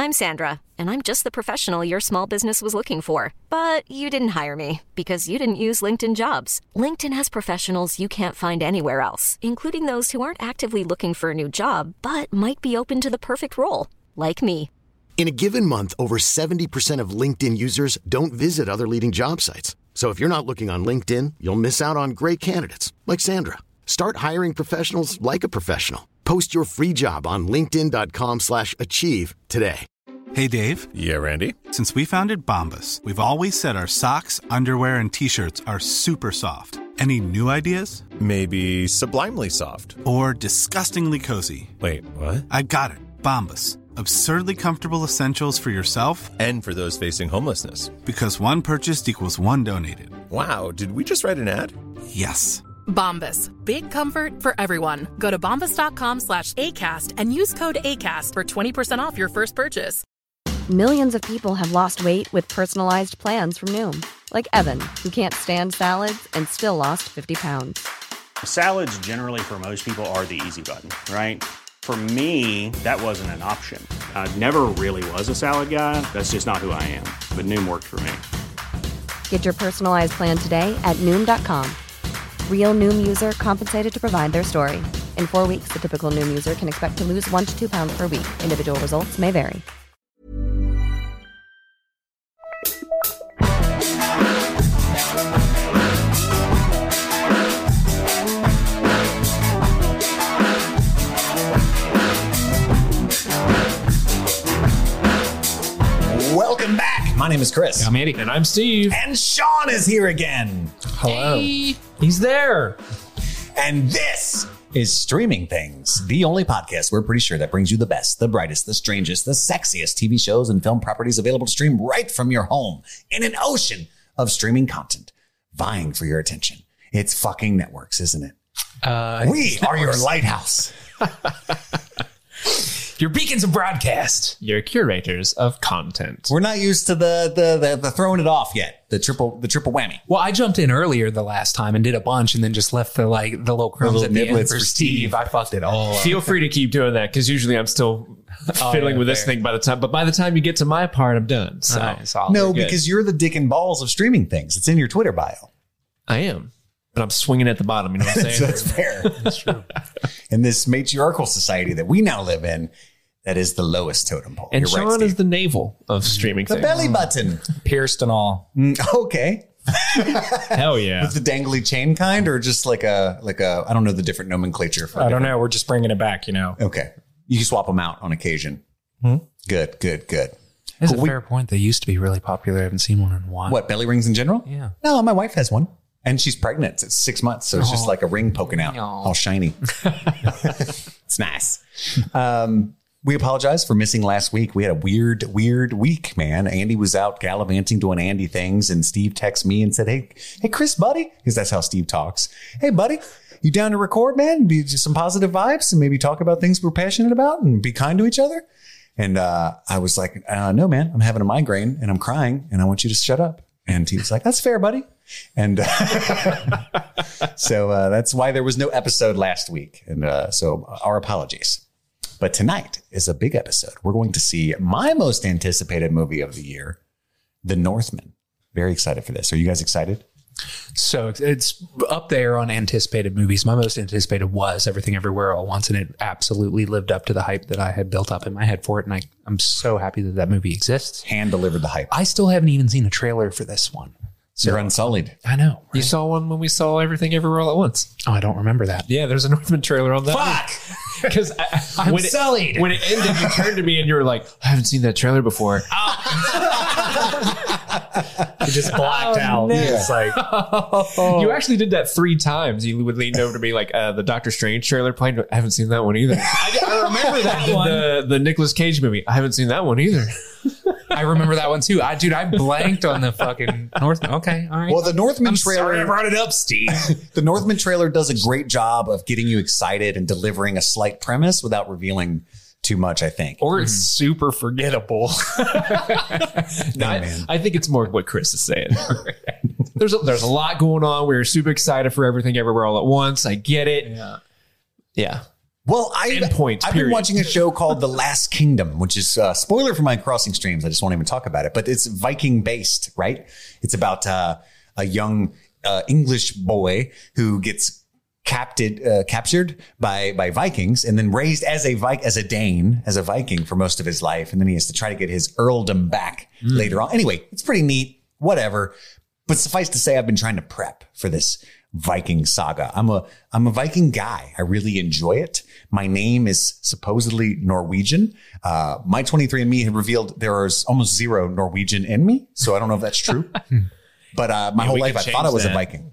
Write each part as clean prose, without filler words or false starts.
I'm Sandra, and I'm just the professional your small business was looking for. But you didn't hire me because you didn't use LinkedIn Jobs. LinkedIn has professionals you can't find anywhere else, including those who aren't actively looking for a new job, but might be open to the perfect role, like me. In a given month, over 70% of LinkedIn users don't visit other leading job sites. So if you're not looking on LinkedIn, you'll miss out on great candidates like Sandra. Start hiring professionals like a professional. Post your free job on linkedin.com/achieve today. Hey, Dave. Yeah, Randy. Since we founded Bombas, we've always said our socks, underwear, and T-shirts are super soft. Any new ideas? Maybe sublimely soft. Or disgustingly cozy. Wait, what? I got it. Bombas. Absurdly comfortable essentials for yourself and for those facing homelessness. Because one purchased equals one donated. Wow, did we just write an ad? Yes. Bombas. Big comfort for everyone. Go to bombas.com/ACAST and use code ACAST for 20% off your first purchase. Millions of people have lost weight with personalized plans from Noom. Like Evan, who can't stand salads and still lost 50 pounds. Salads generally for most people are the easy button, right? For me, that wasn't an option. I never really was a salad guy. That's just not who I am. But Noom worked for me. Get your personalized plan today at Noom.com. Real Noom user compensated to provide their story. In 4 weeks, the typical Noom user can expect to lose 1 to 2 pounds per week. Individual results may vary. Welcome back. My name is Chris. I'm Andy. And I'm Steve. And Sean is here again. Hello. Hey, he's there. And this is Streaming Things, the only podcast we're pretty sure that brings you the best, the brightest, the strangest, the sexiest TV shows and film properties available to stream right from your home in an ocean of streaming content vying for your attention. It's fucking networks, isn't it? We are your lighthouse. Your beacons of broadcast. Your curators of content. We're not used to the throwing it off yet. The triple whammy. Well, I jumped in earlier the last time and did a bunch and then just left the little crumbs at the end for Steve. I fucked it all up. Feel free to keep doing that because usually I'm still fiddling with this thing by the time you get to my part, I'm done. So no, because you're the dick and balls of Streaming Things. It's in your Twitter bio. I am. But I'm swinging at the bottom. You know what I'm saying? That's fair. That's true. In this matriarchal society that we now live in, that is the lowest totem pole. And You're Sean right, is the navel of Streaming Things. The belly button. Pierced and all. Okay. Hell yeah. With the dangly chain kind or just like a I don't know the different nomenclature. I don't know. We're just bringing it back, you know. Okay. You can swap them out on occasion. Good. That's a fair point. They used to be really popular. I haven't seen one in a while. What, belly rings in general? Yeah. No, my wife has one. And she's pregnant. It's 6 months. So it's just like a ring poking out. All shiny. It's nice. We apologize for missing last week. We had a weird week, man. Andy was out gallivanting doing Andy things. And Steve texted me and said, hey, Chris, buddy. Because that's how Steve talks. Hey, buddy, you down to record, man? Be just some positive vibes and maybe talk about things we're passionate about and be kind to each other. And I was like, no, man, I'm having a migraine and I'm crying and I want you to shut up. And he was like, that's fair, buddy. And so that's why there was no episode last week. And so our apologies. But tonight is a big episode. We're going to see my most anticipated movie of the year, The Northman. Very excited for this. Are you guys excited? So it's up there on anticipated movies. My most anticipated was Everything Everywhere All at Once, and it absolutely lived up to the hype that I had built up in my head for it. And I'm so happy that movie exists. Hand delivered the hype. I still haven't even seen a trailer for this one. So you're unsullied. I know. Right? You saw one when we saw Everything Everywhere All at Once. Oh, I don't remember that. Yeah, there's a Northman trailer on that. Fuck! Because I'm sullied. When it ended, you turned to me and you were like, I haven't seen that trailer before. You just blacked out. No. It's like, You actually did that 3 times. You would lean over to me like the Doctor Strange trailer playing. I haven't seen that one either. I remember that one. The Nicolas Cage movie. I haven't seen that one either. I remember that one too. I blanked on the fucking Northman. Okay, all right. Well, the Northman trailer. Sorry I brought it up, Steve. The Northman trailer does a great job of getting you excited and delivering a slight premise without revealing too much, I think. Or it's super forgettable. I think it's more what Chris is saying. There's a lot going on. We're super excited for Everything Everywhere All at Once. I get it. Yeah. Well, I've been watching a show called The Last Kingdom, which is a spoiler for my Crossing Streams. I just won't even talk about it, but it's Viking based, right? It's about a young English boy who gets captured by Vikings and then raised as a Dane, as a Viking for most of his life. And then he has to try to get his earldom back later on. Anyway, it's pretty neat, whatever. But suffice to say, I've been trying to prep for this Viking saga. I'm a Viking guy. I really enjoy it. My name is supposedly Norwegian. My 23andMe had revealed there is almost zero Norwegian in me. So I don't know if that's true. But my whole life I thought I was a Viking.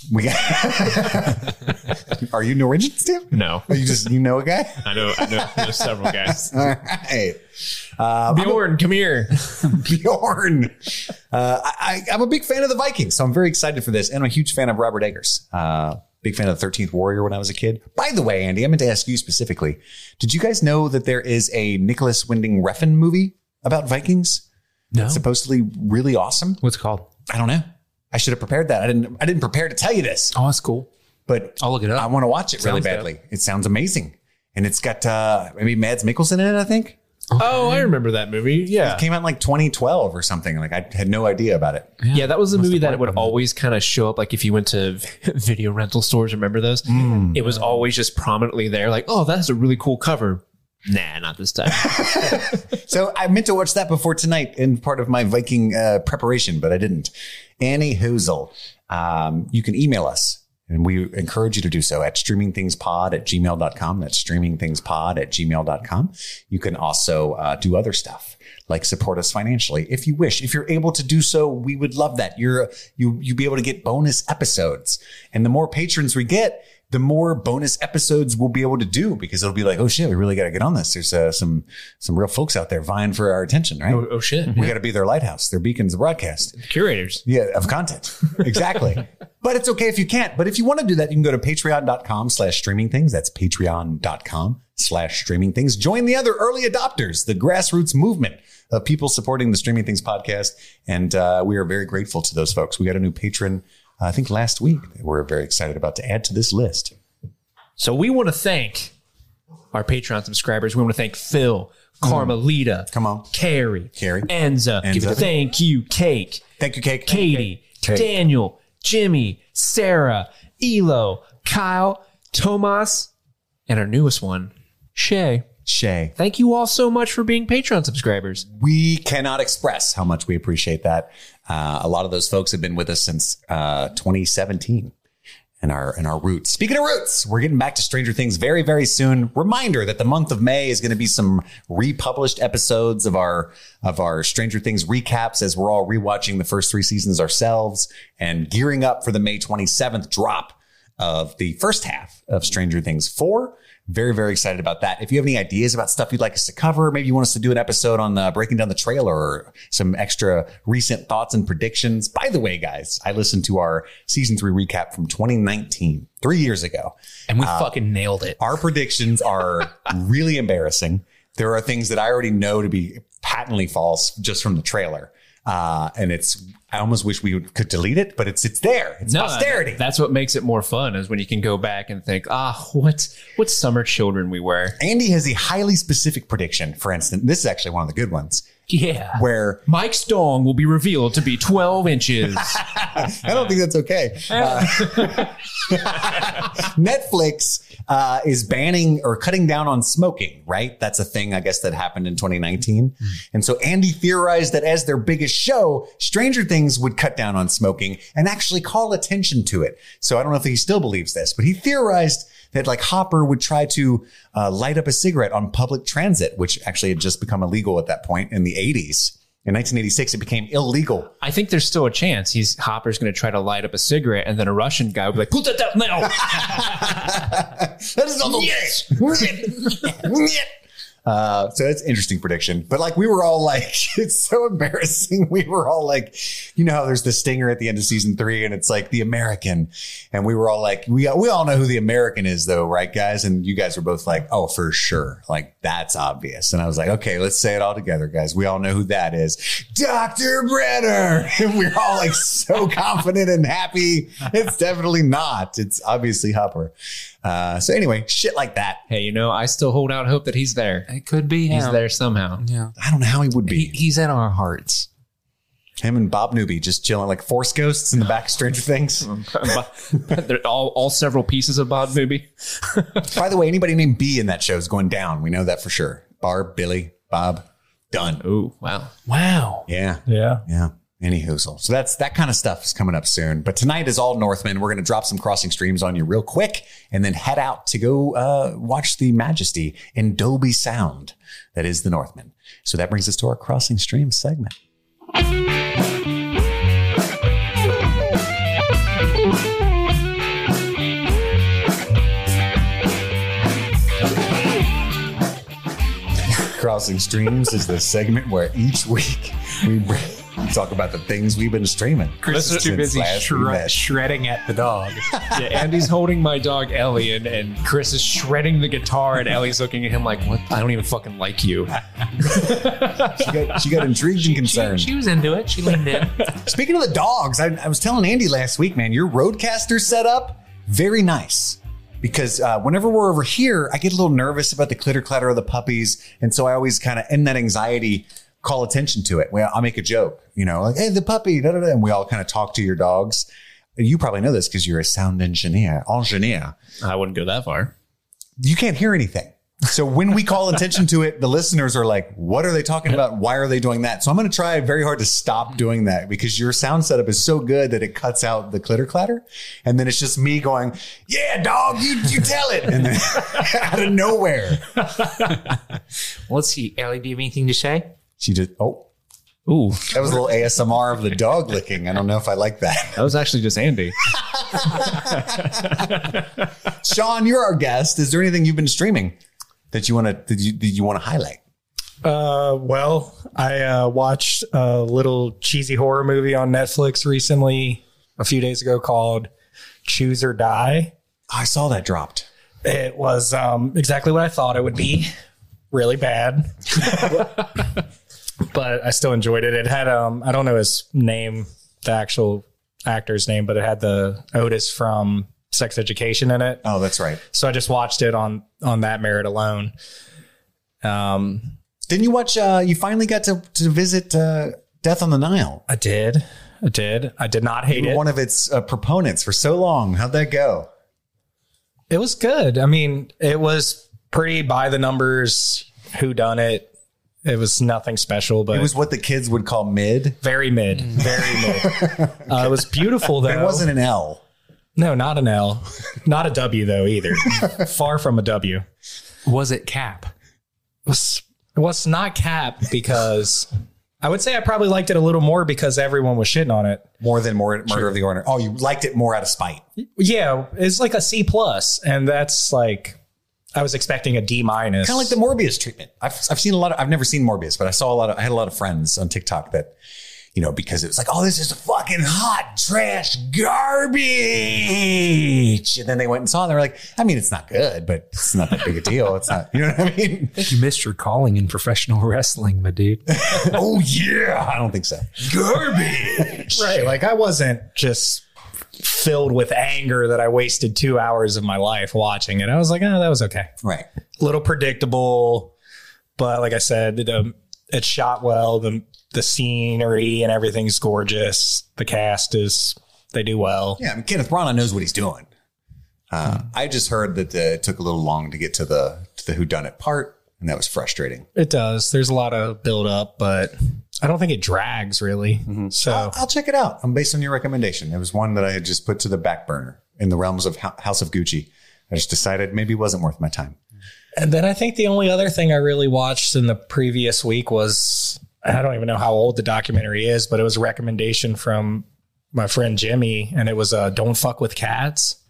Are you Norwegian, Steve? No. You know a guy? I know several guys. All right. Bjorn, come here. Bjorn. I'm a big fan of the Vikings, so I'm very excited for this. And I'm a huge fan of Robert Eggers. Big fan of the 13th Warrior when I was a kid. By the way, Andy, I meant to ask you specifically. Did you guys know that there is a Nicholas Winding Refn movie about Vikings? No. It's supposedly really awesome. What's it called? I don't know. I should have prepared that. I didn't prepare to tell you this. Oh, that's cool. But I'll look it up. I want to watch it really badly. Dope. It sounds amazing. And it's got maybe Mads Mikkelsen in it, I think. Okay. Oh, I remember that movie. Yeah. It came out in like 2012 or something. Like I had no idea about it. Yeah, that was a movie that would always kind of show up. Like if you went to video rental stores, remember those? It was always just prominently there. Like, oh, that's a really cool cover. Nah, not this time. So I meant to watch that before tonight in part of my Viking preparation, but I didn't. Annie Hozel, you can email us. And we encourage you to do so at streamingthingspod@gmail.com. That's streamingthingspod@gmail.com. You can also do other stuff like support us financially if you wish. If you're able to do so, we would love that. You'll be able to get bonus episodes. And the more patrons we get, the more bonus episodes we'll be able to do because it'll be like, oh shit, we really got to get on this. There's some real folks out there vying for our attention, right? Oh shit. We got to be their lighthouse, their beacons of broadcast. Curators. Yeah, of content. Exactly. But it's okay if you can't. But if you want to do that, you can go to patreon.com/streamingthings. That's patreon.com/streamingthings. Join the other early adopters, the grassroots movement of people supporting the Streaming Things podcast. And we are very grateful to those folks. We got a new patron I think last week that we're very excited about to add to this list. So we want to thank our Patreon subscribers. We want to thank Phil, Carmelita, Carrie, Enza. Thank you, Cake. Thank you, Cake. Katie, Daniel, Jimmy, Sarah, Elo, Kyle, Tomas, and our newest one, Shay. Thank you all so much for being Patreon subscribers. We cannot express how much we appreciate that. A lot of those folks have been with us since 2017 and our roots. Speaking of roots, we're getting back to Stranger Things very, very soon. Reminder that the month of May is going to be some republished episodes of our Stranger Things recaps as we're all rewatching the first 3 seasons ourselves and gearing up for the May 27th drop of the first half of Stranger Things 4. Very, very excited about that. If you have any ideas about stuff you'd like us to cover, maybe you want us to do an episode on breaking down the trailer or some extra recent thoughts and predictions. By the way, guys, I listened to our season 3 recap from 2019, 3 years ago. And we fucking nailed it. Our predictions are really embarrassing. There are things that I already know to be patently false just from the trailer. And I almost wish we could delete it, but it's there. It's posterity. That's what makes it more fun is when you can go back and think, what summer children we were. Andy has a highly specific prediction. For instance, this is actually one of the good ones. Yeah. Where Mike's dong will be revealed to be 12 inches. I don't think that's okay. Netflix is banning or cutting down on smoking, right? That's a thing, I guess, that happened in 2019. And so Andy theorized that as their biggest show, Stranger Things would cut down on smoking and actually call attention to it. So I don't know if he still believes this, but he theorized that like Hopper would try to light up a cigarette on public transit, which actually had just become illegal at that point in the 80s. In 1986, it became illegal. I think there's still a chance Hopper's going to try to light up a cigarette, and then a Russian guy will be like, "Put that down now." That is not okay. So that's an interesting prediction. But like, we were all like, it's so embarrassing. We were all like, you know how there's the stinger at the end of season 3 and it's like the American. And we were all like, we all know who the American is though, right, guys? And you guys were both like, oh, for sure. Like, that's obvious. And I was like, okay, let's say it all together, guys. We all know who that is. Dr. Brenner. And we're all like so confident and happy. It's definitely not. It's obviously Hopper. So anyway, shit like that. Hey, you know, I still hold out hope that he's there. It could be him. He's there somehow. Yeah. I don't know how he would be. He's in our hearts. Him and Bob Newby just chilling like Force Ghosts in the back of Stranger Things. They're all several pieces of Bob Newby. By the way, anybody named B in that show is going down. We know that for sure. Barb, Billy, Bob, done. Ooh, wow. Wow. Yeah. Yeah. Yeah. Any hoozle. So that kind of stuff is coming up soon. But tonight is all Northman. We're going to drop some crossing streams on you real quick and then head out to go watch the Majesty in Dolby Sound. That is the Northman. So that brings us to our crossing streams segment. Crossing Streams is the segment where each week we talk about the things we've been streaming. Chris is too busy shredding at the dog. Yeah, Andy's holding my dog Ellie, and Chris is shredding the guitar, and Ellie's looking at him like, "What? I don't even fucking like you." She got intrigued and concerned. She was into it. She leaned in. Speaking of the dogs, I was telling Andy last week, man, your Roadcaster setup, very nice. Because whenever we're over here, I get a little nervous about the clitter clatter of the puppies. And so I always kind of, in that anxiety, call attention to it. Well, I'll make a joke, you know, like, hey, the puppy, da, da, da. And we all kind of talk to your dogs. You probably know this because you're a sound engineer. I wouldn't go that far. You can't hear anything. So when we call attention to it, the listeners are like, what are they talking about? Why are they doing that? So I'm going to try very hard to stop doing that because your sound setup is so good that it cuts out the clitter clatter. And then it's just me going, yeah, dog, you tell it. And then out of nowhere. Let's see. Ellie, do you have anything to say? She just, Ooh, that was a little ASMR of the dog licking. I don't know if I like that. That was actually just Andy. Sean, you're our guest. Is there anything you've been streaming that you want to highlight? Well, I watched a little cheesy horror movie on Netflix recently, a few days ago, called Choose or Die. I saw that dropped. It was exactly what I thought it would be. Really bad. But I still enjoyed it. It had, I don't know his name, the actual actor's name, but it had the Otis from Sex Education in it. Oh, that's right. So I just watched it on that merit alone. Didn't you watch, you finally got to visit Death on the Nile? I did. I did not hate it. One of its proponents for so long. How'd that go? It was good. I mean, it was pretty by the numbers, whodunit. It was nothing special, but it was what the kids would call mid. Very mid. Very mid. It was beautiful, though. It wasn't an L. No, not an L. Not a W, though, either. Far from a W. Was it Cap? It was not Cap because I would say I probably liked it a little more because everyone was shitting on it. More than Murder of the Order. Oh, you liked it more out of spite. Yeah, it's like a C+, and that's like, I was expecting a D-. Kind of like the Morbius treatment. I've seen a lot of, I've never seen Morbius, but I had a lot of friends on TikTok that, you know, because it was like, oh, this is fucking hot trash garbage. And then they went and saw it and they were like, I mean, it's not good, but it's not that big a deal. It's not, you know what I mean? I think you missed your calling in professional wrestling, my dude. Oh yeah. I don't think so. Garbage. Right. Like I wasn't just filled with anger that I wasted 2 hours of my life watching it. I was like, oh, that was okay. Right. A little predictable, but like I said, it's shot well. The scenery and everything's gorgeous. The cast they do well. Yeah. I mean, Kenneth Branagh knows what he's doing. I just heard that it took a little long to get to the whodunit part, and that was frustrating. It does. There's a lot of build up, but I don't think it drags really. Mm-hmm. So I'll check it out. I'm based on your recommendation. It was one that I had just put to the back burner in the realms of House of Gucci. I just decided maybe it wasn't worth my time. And then I think the only other thing I really watched in the previous week was, I don't even know how old the documentary is, but it was a recommendation from my friend Jimmy, and it was Don't Fuck with Cats.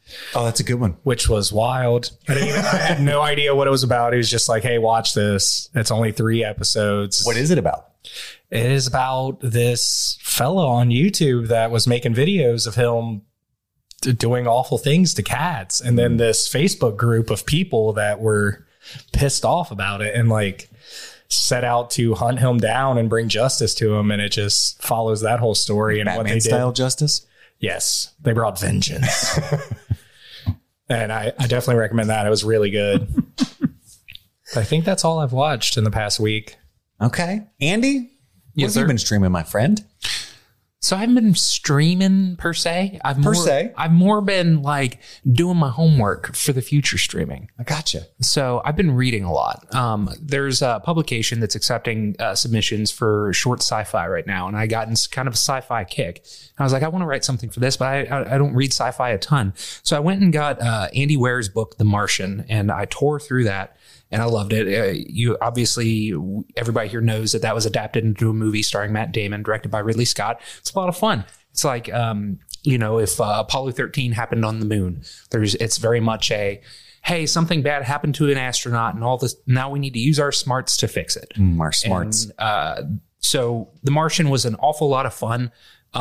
Oh, that's a good one. Which was wild. I had no idea what it was about. He was just like, hey, watch this. It's only 3 episodes. What is it about? It is about this fella on YouTube that was making videos of him doing awful things to cats. And then this Facebook group of people that were pissed off about it and like set out to hunt him down and bring justice to him. And it just follows that whole story and Batman what they did. Style justice? Yes. They brought vengeance. And I definitely recommend that. It was really good. I think that's all I've watched in the past week. Okay. Andy? Yes, What have you been streaming, my friend? So I haven't been streaming per se. I've more been like doing my homework for the future streaming. I gotcha. So I've been reading a lot. There's a publication that's accepting submissions for short sci-fi right now. And I got in kind of a sci-fi kick. I was like, I want to write something for this, but I don't read sci-fi a ton. So I went and got Andy Weir's book, The Martian, and I tore through that. And I loved it. You obviously, everybody here knows that was adapted into a movie starring Matt Damon, directed by Ridley Scott. It's a lot of fun. It's like, if Apollo 13 happened on the moon, it's very much hey, something bad happened to an astronaut and all this. Now we need to use our smarts to fix it. Our smarts. And, so The Martian was an awful lot of fun.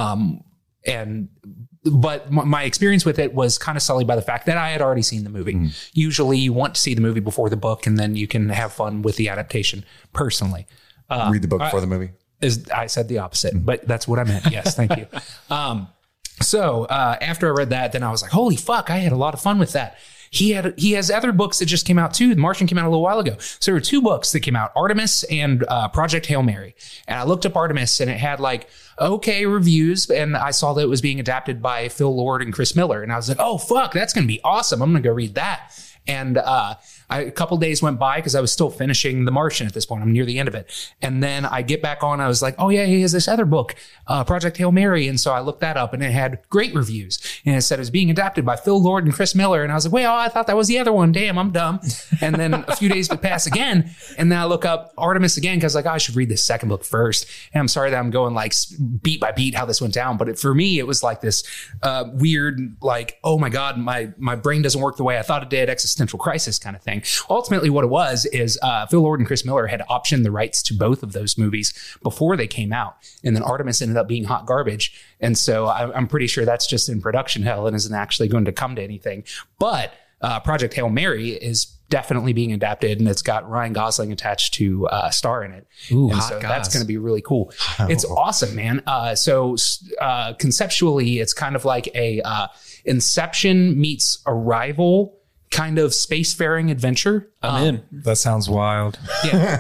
But my experience with it was kind of sullied by the fact that I had already seen the movie. Usually you want to see the movie before the book and then you can have fun with the adaptation personally. Read the book before the movie. I said the opposite, but that's what I meant. Yes. Thank you. So after I read that, then I was like, holy fuck, I had a lot of fun with that. He has other books that just came out too. The Martian came out a little while ago. So there were 2 books that came out, Artemis and Project Hail Mary. And I looked up Artemis and it had like okay reviews. And I saw that it was being adapted by Phil Lord and Chris Miller. And I was like, oh fuck, that's going to be awesome. I'm going to go read that. And a couple days went by because I was still finishing The Martian at this point. I'm near the end of it. And then I get back on. I was like, oh yeah, he has this other book, Project Hail Mary. And so I looked that up and it had great reviews. And it said it was being adapted by Phil Lord and Chris Miller. And I was like, wait, I thought that was the other one. Damn, I'm dumb. And then a few days would pass again. And then I look up Artemis again because I should read this second book first. And I'm sorry that I'm going like beat by beat how this went down. But for me, it was like this weird, like, oh my God, my brain doesn't work the way I thought it did. Existential crisis kind of thing. Ultimately, what it was is Phil Lord and Chris Miller had optioned the rights to both of those movies before they came out. And then Artemis ended up being hot garbage. And so I'm pretty sure that's just in production hell and isn't actually going to come to anything. But Project Hail Mary is definitely being adapted and it's got Ryan Gosling attached to star in it. Ooh, and so that's going to be really cool. It's awesome, man. So conceptually, it's kind of like a Inception meets Arrival kind of spacefaring adventure. I'm in. That sounds wild. Yeah.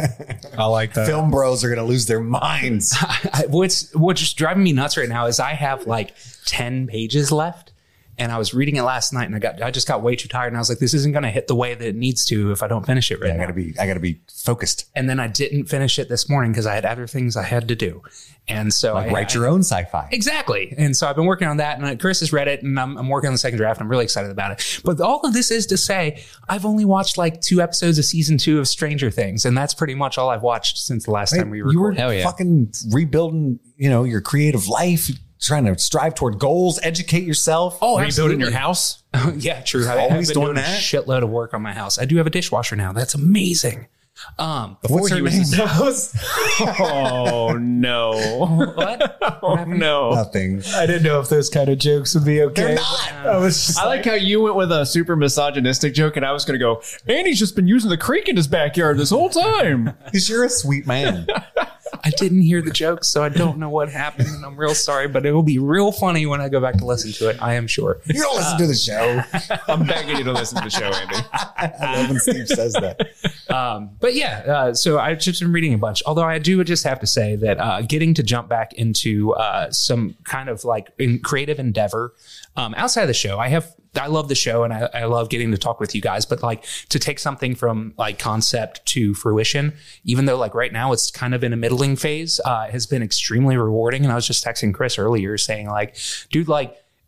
I like that. Film bros are going to lose their minds. What's driving me nuts right now is I have like 10 pages left. And I was reading it last night and I just got way too tired. And I was like, this isn't going to hit the way that it needs to if I don't finish it right now. I gotta be focused. And then I didn't finish it this morning because I had other things I had to do. And so write your own sci-fi. Exactly. And so I've been working on that and Chris has read it and I'm working on the second draft. I'm really excited about it. But all of this is to say, I've only watched like 2 episodes of season 2 of Stranger Things. And that's pretty much all I've watched since the last time we recorded. You were fucking rebuilding, your creative life, trying to strive toward goals, educate yourself. Oh, rebuilding your house. Yeah, true. Always doing that. A shitload of work on my house. I do have a dishwasher now. That's amazing. What's her name? Oh no! What? Oh no! Nothing. I didn't know if those kind of jokes would be okay. They're not. I like how you went with a super misogynistic joke, and I was going to go. Andy's just been using the creek in his backyard this whole time. Because you're a sweet man. I didn't hear the joke, so I don't know what happened, and I'm real sorry, but it will be real funny when I go back to listen to it. I am sure. You don't listen to the show. I'm begging you to listen to the show, Andy. I love when Steve says that. But yeah, so I've just been reading a bunch. Although I do just have to say that getting to jump back into some kind of like creative endeavor outside of the show, I love the show and I love getting to talk with you guys, but like to take something from like concept to fruition, even though like right now it's kind of in a middling phase, has been extremely rewarding. And I was just texting Chris earlier saying like, dude, like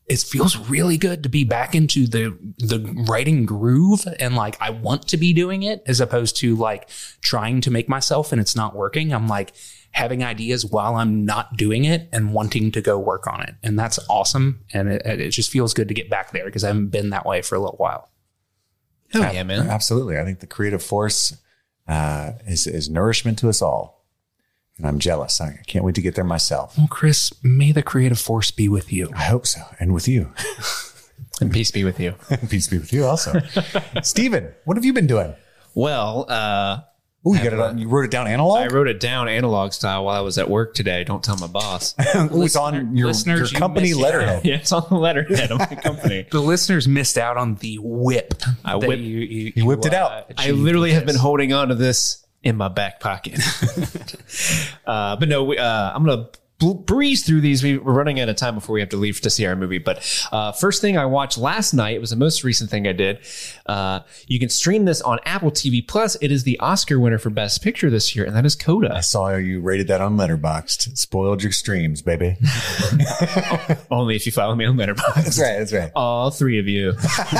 it feels really good to be back into the writing groove, and like I want to be doing it as opposed to like trying to make myself and it's not working. I'm like having ideas while I'm not doing it and wanting to go work on it. And that's awesome. And it just feels good to get back there because I haven't been that way for a little while. Hell yeah, man. Absolutely. I think the creative force is nourishment to us all. And I'm jealous. I can't wait to get there myself. Well, Chris, may the creative force be with you. I hope so. And with you. And peace be with you. And peace be with you also. Steven, what have you been doing? Well, you got it on, you wrote it down analog? I wrote it down analog style while I was at work today. Don't tell my boss. It's on your company letterhead. Yeah, it's on the letterhead of my company. The listeners missed out on the whip. You whipped it out. I literally have been holding on to this in my back pocket. But no, I'm going to breeze through these. We're running out of time before we have to leave to see our movie. But first thing I watched last night, it was the most recent thing I did. You can stream this on Apple TV Plus. It is the Oscar winner for Best Picture this year, and that is Coda. I saw you rated that on Letterboxd. Spoiled your streams, baby. Only if you follow me on Letterboxd. That's right. All three of you.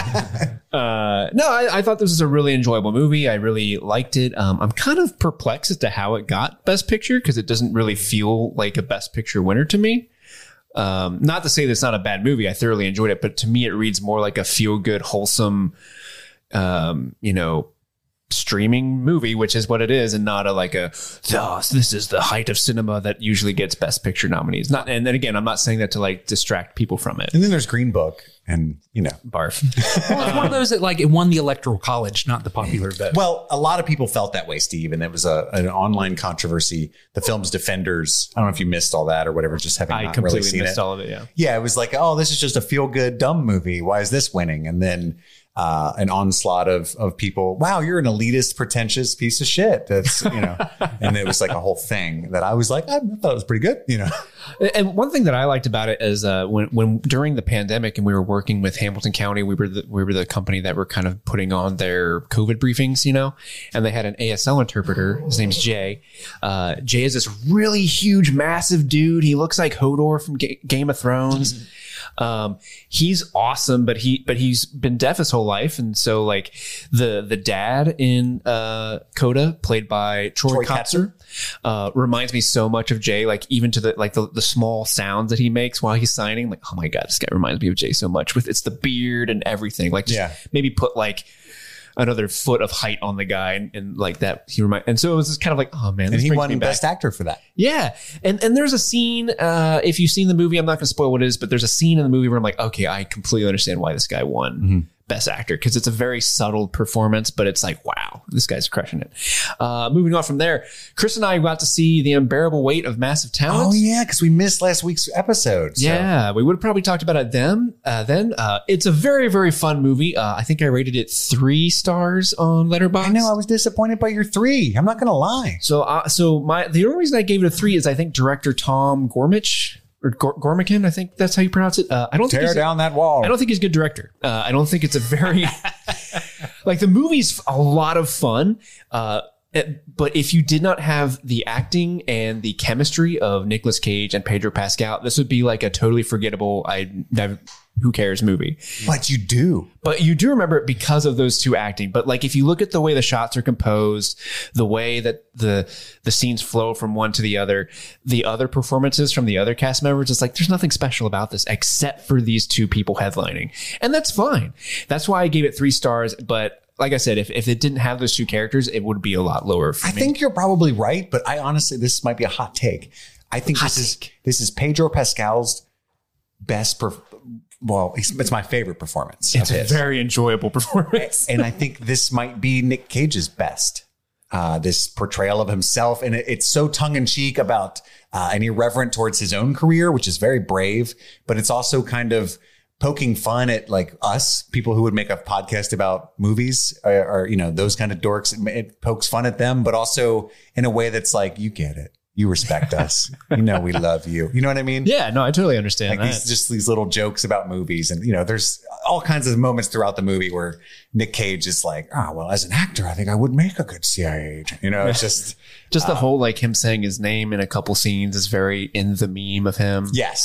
I thought this was a really enjoyable movie. I really liked it. I'm kind of perplexed as to how it got Best Picture because it doesn't really feel like a Best Picture winner to me. Not to say that's not a bad movie. I thoroughly enjoyed it, but to me, it reads more like a feel-good, wholesome, streaming movie, which is what it is, and not this is the height of cinema that usually gets Best Picture nominees. And then again, I'm not saying that to like distract people from it. And then there's Green Book, and barf. Well, it's one of those that like it won the Electoral College, not the popular vote. Well, a lot of people felt that way, Steve, and it was an online controversy. The film's defenders, I don't know if you missed all that or whatever, just having not really seen missed it. all of it. Yeah, it was like, oh, this is just a feel-good dumb movie. Why is this winning? And then an onslaught of people. Wow, you're an elitist, pretentious piece of shit. That's and it was like a whole thing that I was like, I thought it was pretty good. And one thing that I liked about it is when during the pandemic and we were working with Hamilton County, we were the company that were kind of putting on their COVID briefings, and they had an ASL interpreter. His name's Jay. Jay is this really huge, massive dude. He looks like Hodor from Game of Thrones. He's awesome, but he's been deaf his whole life. And so like the dad in, Coda, played by Troy Kotsur, reminds me so much of Jay, like even to the small sounds that he makes while he's signing. Like, oh my God, this guy reminds me of Jay so much it's the beard and everything. Like, maybe put like another foot of height on the guy and like that and so it was just kind of like, oh man, and he won Best Actor for that. Yeah. And there's a scene, if you've seen the movie, I'm not gonna spoil what it is, but there's a scene in the movie where I'm like, okay, I completely understand why this guy won Best Actor, because it's a very subtle performance, but it's like, wow, this guy's crushing it. Moving on from there, Chris and I got to see The Unbearable Weight of Massive Talent. Oh yeah, because we missed last week's episode. So. Yeah, we would have probably talked about it then. It's a very, very fun movie. I think I rated it 3 stars on Letterboxd. I know, I was disappointed by your 3. I'm not gonna lie. So the only reason I gave it a 3 is I think director Tom Gormich. Or Gormican, I think that's how you pronounce it. I don't tear down that wall. I don't think he's a good director. I don't think it's a very like the movie's a lot of fun. But if you did not have the acting and the chemistry of Nicolas Cage and Pedro Pascal, this would be like a totally forgettable, who cares movie. But you do. But you do remember it because of those two acting. But like if you look at the way the shots are composed, the way that the scenes flow from one to the other performances from the other cast members, it's like there's nothing special about this except for these two people headlining. And that's fine. That's why I gave it 3 stars. But like I said, if it didn't have those two characters, it would be a lot lower for me. I think you're probably right, but I honestly, this might be a hot take. I think this is Pedro Pascal's best it's my favorite performance. It's a very enjoyable performance. And I think this might be Nick Cage's best. This portrayal of himself. And it's so tongue in cheek about and irreverent towards his own career, which is very brave, but it's also kind of poking fun at like us, people who would make a podcast about movies or those kind of dorks. It pokes fun at them, but also in a way that's like, you get it. You respect us. We love you. You know what I mean? Yeah, no, I totally understand like that. These little jokes about movies. And, there's all kinds of moments throughout the movie where Nick Cage is like, oh, well, as an actor, I think I would make a good CIA agent. It's just the whole like him saying his name in a couple scenes is very in the meme of him. Yes.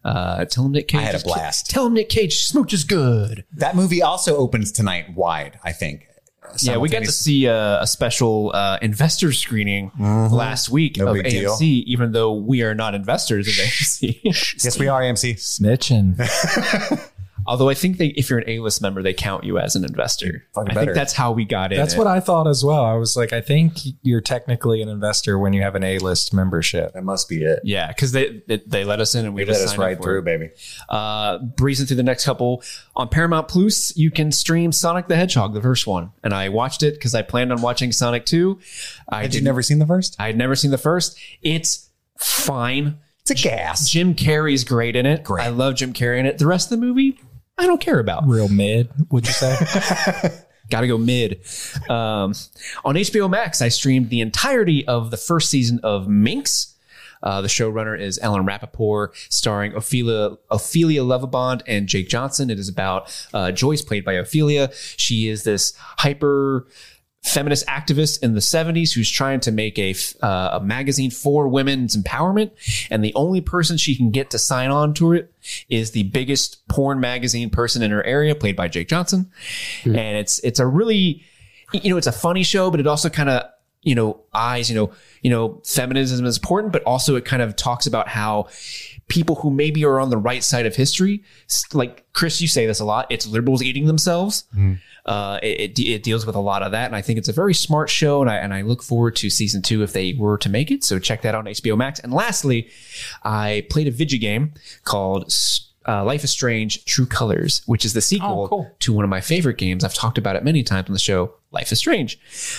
Tell him Nick Cage. I had a blast. Tell him Nick Cage smooch is good. That movie also opens tonight wide, I think. Yeah, we got to see a special investor screening last week of AMC, even though we are not investors of AMC. Yes, we are, AMC. Snitching. Although I think if you're an A-list member, they count you as an investor. I think that's how we got in. That's what I thought as well. I was like, I think you're technically an investor when you have an A-list membership. That must be it. Yeah, because they let us in and we let us right through, baby. Breezing through the next couple. On Paramount Plus, you can stream Sonic the Hedgehog, the first one. And I watched it because I planned on watching Sonic 2. Had you never seen the first? I had never seen the first. It's fine. It's a gas. Jim Carrey's great in it. Great. I love Jim Carrey in it. The rest of the movie, I don't care about. Real mid, would you say? Gotta go mid. On HBO Max, I streamed the entirety of the first season of Minx. The showrunner is Ellen Rappaport, starring Ophelia Lovibond and Jake Johnson. It is about Joyce, played by Ophelia. She is this hyper feminist activist in the 70s who's trying to make a magazine for women's empowerment. And the only person she can get to sign on to it is the biggest porn magazine person in her area, played by Jake Johnson. Mm-hmm. And it's a really, it's a funny show, but it also kind of, eyes, feminism is important, but also it kind of talks about how people who maybe are on the right side of history, like Chris, you say this a lot, it's liberals eating themselves. Mm-hmm. It deals with a lot of that, and I think it's a very smart show, and I look forward to season 2 if they were to make it. So check that out on HBO Max. And lastly, I played a video game called Life is Strange: True Colors, which is the sequel to one of my favorite games. I've talked about it many times on the show, Life is Strange.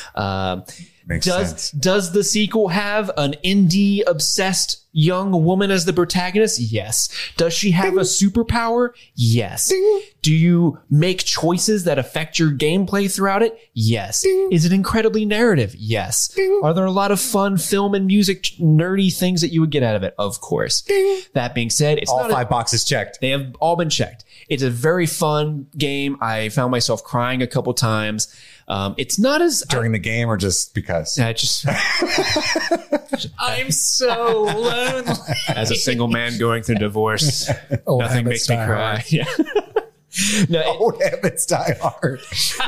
Makes sense. Does the sequel have an indie obsessed young woman as the protagonist? Yes. Does she have a superpower? Yes. Do you make choices that affect your gameplay throughout it? Yes. Is it incredibly narrative? Yes. Are there a lot of fun film and music nerdy things that you would get out of it? Of course. That being said, it's all 5 boxes checked. They have all been checked. It's a very fun game. I found myself crying a couple times. It's not as during the game or just because I'm so lonely as a single man going through divorce. Nothing makes me cry. Yeah. No, old habits die hard.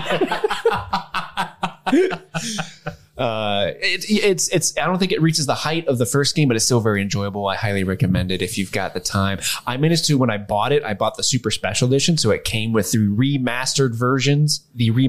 It's I don't think it reaches the height of the first game, but it's still very enjoyable. I highly recommend it if you've got the time. I managed to, when I bought the super special edition, so it came with the remastered versions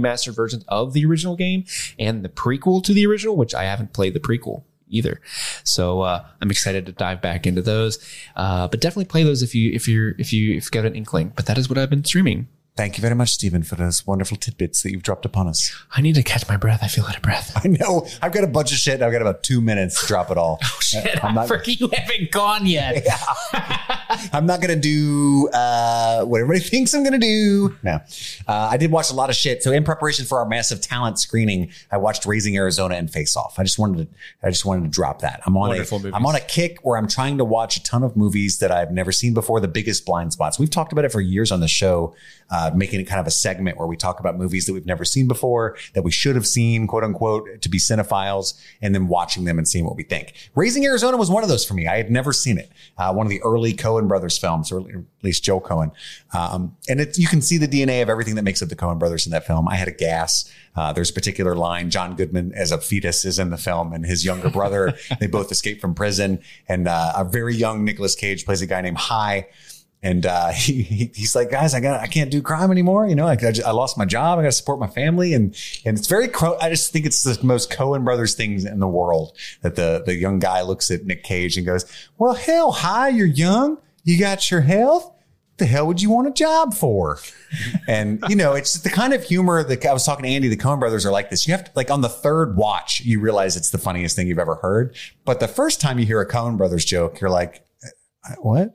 of the original game and the prequel to the original, which I haven't played the prequel either. So I'm excited to dive back into those. But definitely play those if you've got an inkling. But that is what I've been streaming. Thank you very much, Stephen, for those wonderful tidbits that you've dropped upon us. I need to catch my breath. I feel out of breath. I know. I've got a bunch of shit. I've got about 2 minutes to drop it all. Oh, shit. I forget you haven't gone yet. Yeah. I'm not going to do what everybody thinks I'm going to do. No. I did watch a lot of shit. So in preparation for our massive talent screening, I watched Raising Arizona and Face Off. I just wanted to drop that. I'm on a kick where I'm trying to watch a ton of movies that I've never seen before. The biggest blind spots. We've talked about it for years on the show. Making it kind of a segment where we talk about movies that we've never seen before, that we should have seen, quote unquote, to be cinephiles, and then watching them and seeing what we think. Raising Arizona was one of those for me. I had never seen it. One of the early Coen brothers films, or at least Joe Coen. And you can see the DNA of everything that makes up the Coen brothers in that film. I had a gas. There's a particular line. John Goodman as a fetus is in the film, and his younger brother, they both escape from prison. And a very young Nicolas Cage plays a guy named Hi. And he's like, guys, I can't do crime anymore. I lost my job. I got to support my family. And it's very, I just think it's the most Coen brothers things in the world, that the young guy looks at Nick Cage and goes, well, hell, Hi, you're young. You got your health. What the hell would you want a job for? And, it's the kind of humor that I was talking to Andy, the Coen brothers are like this. You have to, like, on the third watch, you realize it's the funniest thing you've ever heard. But the first time you hear a Coen brothers joke, you're like, what?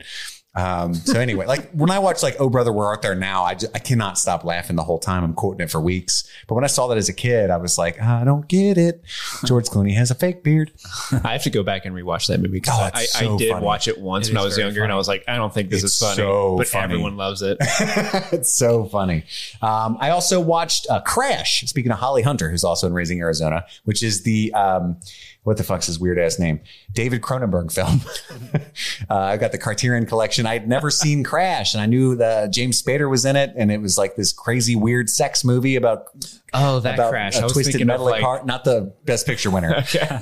So anyway, like when I watch like Oh Brother, Where Art Thou Now, I cannot stop laughing the whole time. I'm quoting it for weeks. But when I saw that as a kid, I was like, I don't get it. George Clooney has a fake beard. I have to go back and rewatch that movie because I did watch it once when I was younger, and I was like, I don't think this is funny, but everyone loves it. It's so funny. I also watched Crash. Speaking of Holly Hunter, who's also in Raising Arizona, which is the what the fuck's his weird ass name? David Cronenberg film. I got the Criterion Collection. I had never seen Crash, and I knew that James Spader was in it, and it was like this crazy, weird sex movie about Crash. A twisted metal heart. Not the Best Picture winner.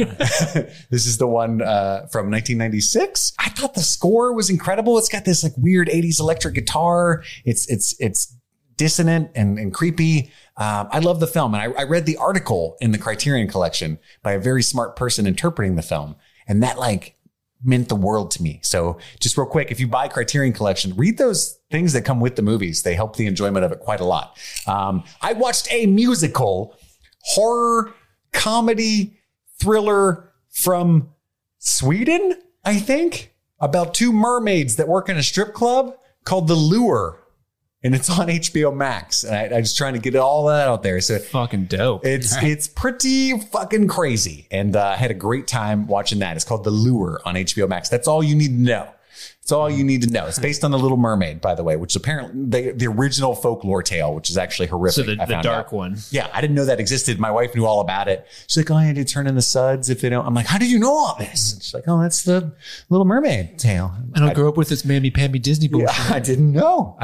This is the one from 1996. I thought the score was incredible. It's got this like weird 80s electric guitar. It's dissonant and creepy. I love the film. And I read the article in the Criterion Collection by a very smart person interpreting the film. And that like meant the world to me. So just real quick, if you buy Criterion Collection, read those things that come with the movies. They help the enjoyment of it quite a lot. I watched a musical, horror, comedy, thriller from Sweden, I think, about two mermaids that work in a strip club called The Lure. And it's on HBO Max. And I was trying to get all that out there. So fucking dope. It's pretty fucking crazy. And I had a great time watching that. It's called The Lure on HBO Max. That's all you need to know. It's all you need to know. It's based on The Little Mermaid, by the way, which is apparently the original folklore tale, which is actually horrific. So the dark one. Yeah, I didn't know that existed. My wife knew all about it. She's like, oh, I had to turn in the suds if they don't. I'm like, how did you know all this? And she's like, oh, that's the Little Mermaid tale. I don't grow up with this mammy-pammy Disney bullshit. Yeah, I didn't know.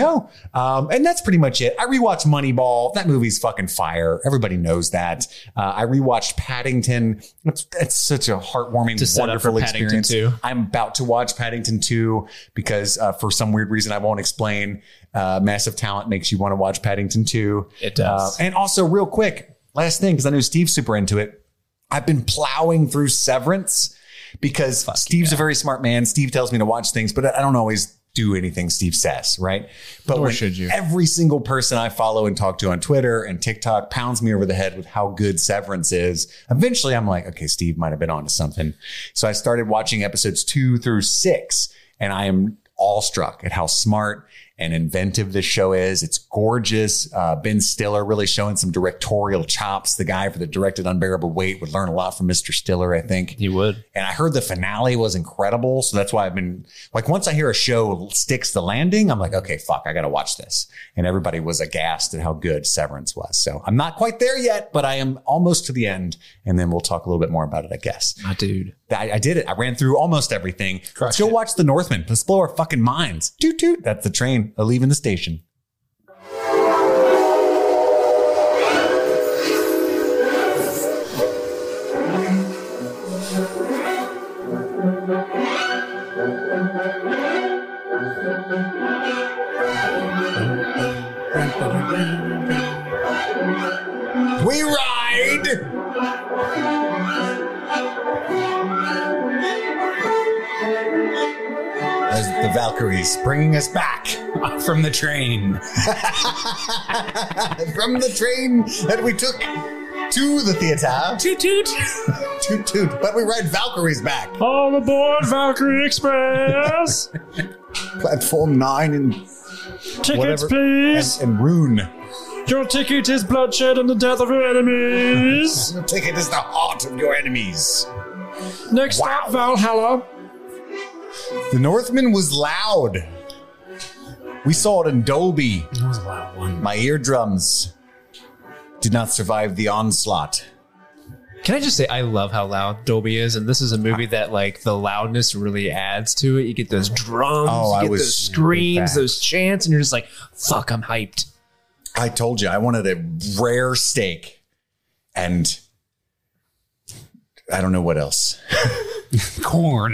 And that's pretty much it. I rewatched Moneyball. That movie's fucking fire. Everybody knows that. I rewatched Paddington. It's such a heartwarming, wonderful experience. 2. I'm about to watch Paddington 2 because for some weird reason I won't explain, Massive Talent makes you want to watch Paddington 2. It does. And also real quick, last thing, because I know Steve's super into it. I've been plowing through Severance because Steve's a very smart man. Steve tells me to watch things, but I don't always do anything Steve says, right? But nor should you. Every single person I follow and talk to on Twitter and TikTok pounds me over the head with how good Severance is. Eventually I'm like, okay, Steve might have been onto something. So I started watching episodes 2 through 6, and I am awestruck at how smart and inventive this show is. It's gorgeous. Ben Stiller really showing some directorial chops. The guy that directed Unbearable Weight would learn a lot from Mr. Stiller, I think. He would. And I heard the finale was incredible. So that's why I've been like, once I hear a show sticks the landing, I'm like, okay, fuck, I got to watch this. And everybody was aghast at how good Severance was. So I'm not quite there yet, but I am almost to the end. And then we'll talk a little bit more about it, I guess. My dude. I did it. I ran through almost everything. Let's go watch The Northman. Let's blow our fucking minds. Toot toot. That's the train leaving the station. We ride. As the Valkyries bringing us back from the train. From the train that we took to the theater. Toot toot. Toot toot. But we ride Valkyries back. All aboard Valkyrie Express. Platform 9 and tickets, whatever, please. And Rune. Your ticket is bloodshed and the death of your enemies. Your ticket is the heart of your enemies. Next stop, Valhalla. The Northman was loud. We saw it in Dolby. That was a loud one. My eardrums did not survive the onslaught. Can I just say, I love how loud Dolby is, and this is a movie that, like, the loudness really adds to it. You get those drums, you get those screams, those chants, and you're just like, fuck, I'm hyped. I told you, I wanted a rare steak, and I don't know what else. Corn.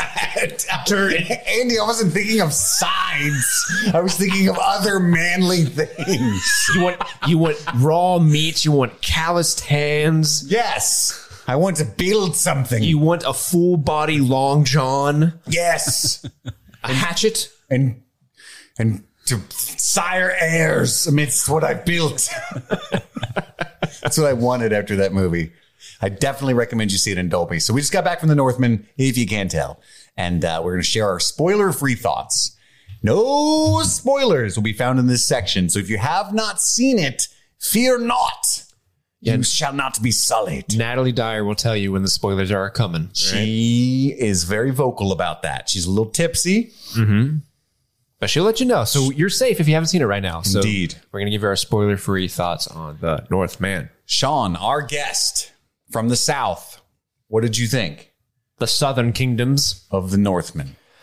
Andy, I wasn't thinking of sides. I was thinking of other manly things. You want raw meat. You want calloused hands. Yes. I want to build something. You want a full body long john. Yes. A hatchet. And to sire heirs amidst what I built. That's what I wanted after that movie. I definitely recommend you see it in Dolby. So we just got back from The Northman, if you can't tell. And we're going to share our spoiler-free thoughts. No spoilers will be found in this section. So if you have not seen it, fear not. You shall not be sullied. Natalie Dyer will tell you when the spoilers are coming. She is very vocal about that. She's a little tipsy. Mm-hmm. But she'll let you know. So you're safe if you haven't seen it right now. So indeed. We're going to give you our spoiler-free thoughts on The Northman. Sean, our guest from the South, what did you think? The Southern Kingdoms of The Northman.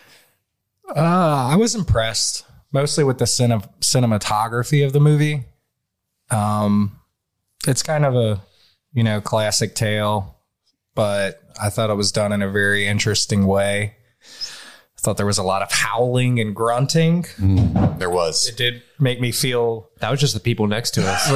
I was impressed mostly with the cinematography of the movie. It's kind of a, classic tale, but I thought it was done in a very interesting way. I thought there was a lot of howling and grunting. There was. It did make me feel... That was just the people next to us.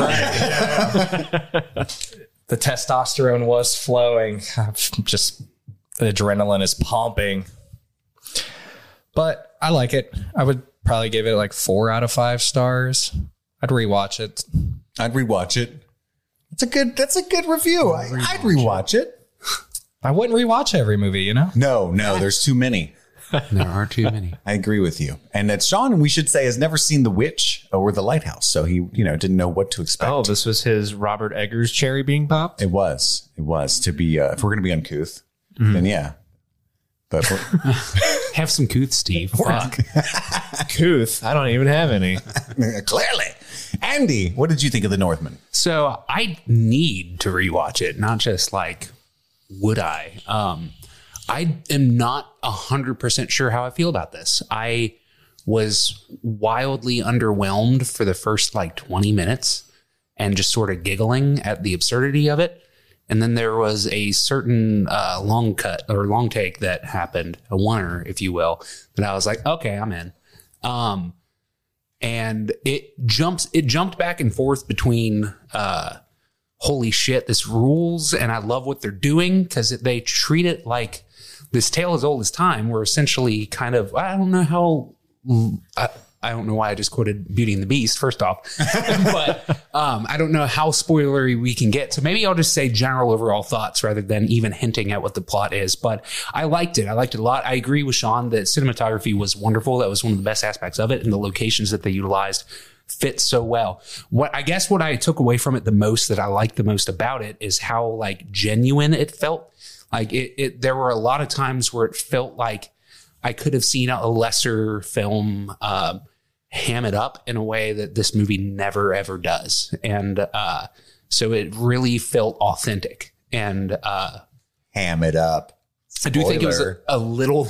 The testosterone was flowing. Just the adrenaline is pumping. But I like it. I would probably give it like 4 out of 5 stars. I'd rewatch it. That's a good review. I'd rewatch it. I wouldn't rewatch every movie, No, there's too many. There are too many. I agree with you. And that Sean, we should say, has never seen The Witch or The Lighthouse. So he, didn't know what to expect. Oh, this was his Robert Eggers cherry being popped? It was to be, if we're going to be uncouth, then yeah. But Have some couth, Steve. Fuck. Couth. I don't even have any. Clearly. Andy, what did you think of The Northman? So I need to rewatch it, not just like, would I? I am not 100% sure how I feel about this. I was wildly underwhelmed for the first 20 minutes and just sort of giggling at the absurdity of it. And then there was a certain long take that happened, a oneer, if you will, that I was like, okay, I'm in. And it jumped back and forth between holy shit, this rules, and I love what they're doing, because they treat it like this tale as old as time. We're essentially kind of, I don't know why I just quoted Beauty and the Beast, first off, but I don't know how spoilery we can get. So maybe I'll just say general overall thoughts rather than even hinting at what the plot is. But I liked it. I liked it a lot. I agree with Sean that cinematography was wonderful. That was one of the best aspects of it. And the locations that they utilized fit so well. What I took away from it the most, that I liked the most about it, is how genuine it felt. There were a lot of times where it felt like I could have seen a lesser film ham it up in a way that this movie never ever does. And so it really felt authentic. And ham it up. Spoiler. I do think it was a little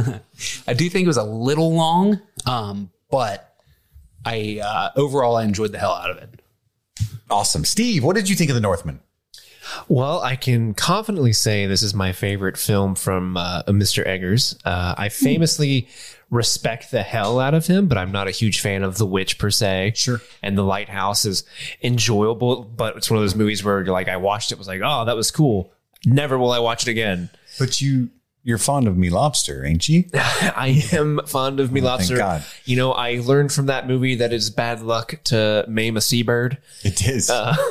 long, but overall I enjoyed the hell out of it. Awesome. Steve, what did you think of The Northman? Well, I can confidently say this is my favorite film from Mr. Eggers. I famously respect the hell out of him, but I'm not a huge fan of The Witch per se. Sure. And The Lighthouse is enjoyable, but it's one of those movies where I watched it, was like, oh, that was cool. Never will I watch it again. But you're fond of Me Lobster, ain't you? I am fond of Me Lobster. Thank God. I learned from that movie that it's bad luck to maim a seabird. It is.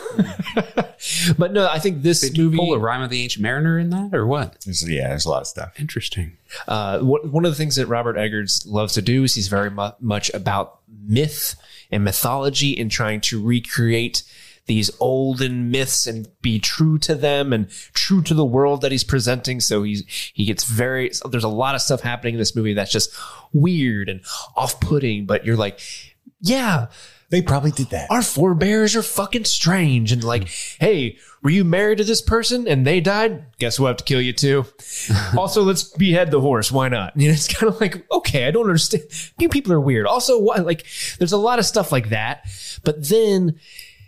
But no, I think this movie... Did you pull a Rime of the Ancient Mariner in that, or what? There's a lot of stuff. Interesting. One of the things that Robert Eggers loves to do is he's very much about myth and mythology and trying to recreate these olden myths and be true to them and true to the world that he's presenting. So he gets there's a lot of stuff happening in this movie that's just weird and off-putting, but you're like, yeah, they probably did that. Our forebears are fucking strange. And hey, were you married to this person and they died? Guess we'll have to kill you too. Also, let's behead the horse. Why not? It's kind of like, okay, I don't understand. You people are weird. Also, why? There's a lot of stuff like that. But then,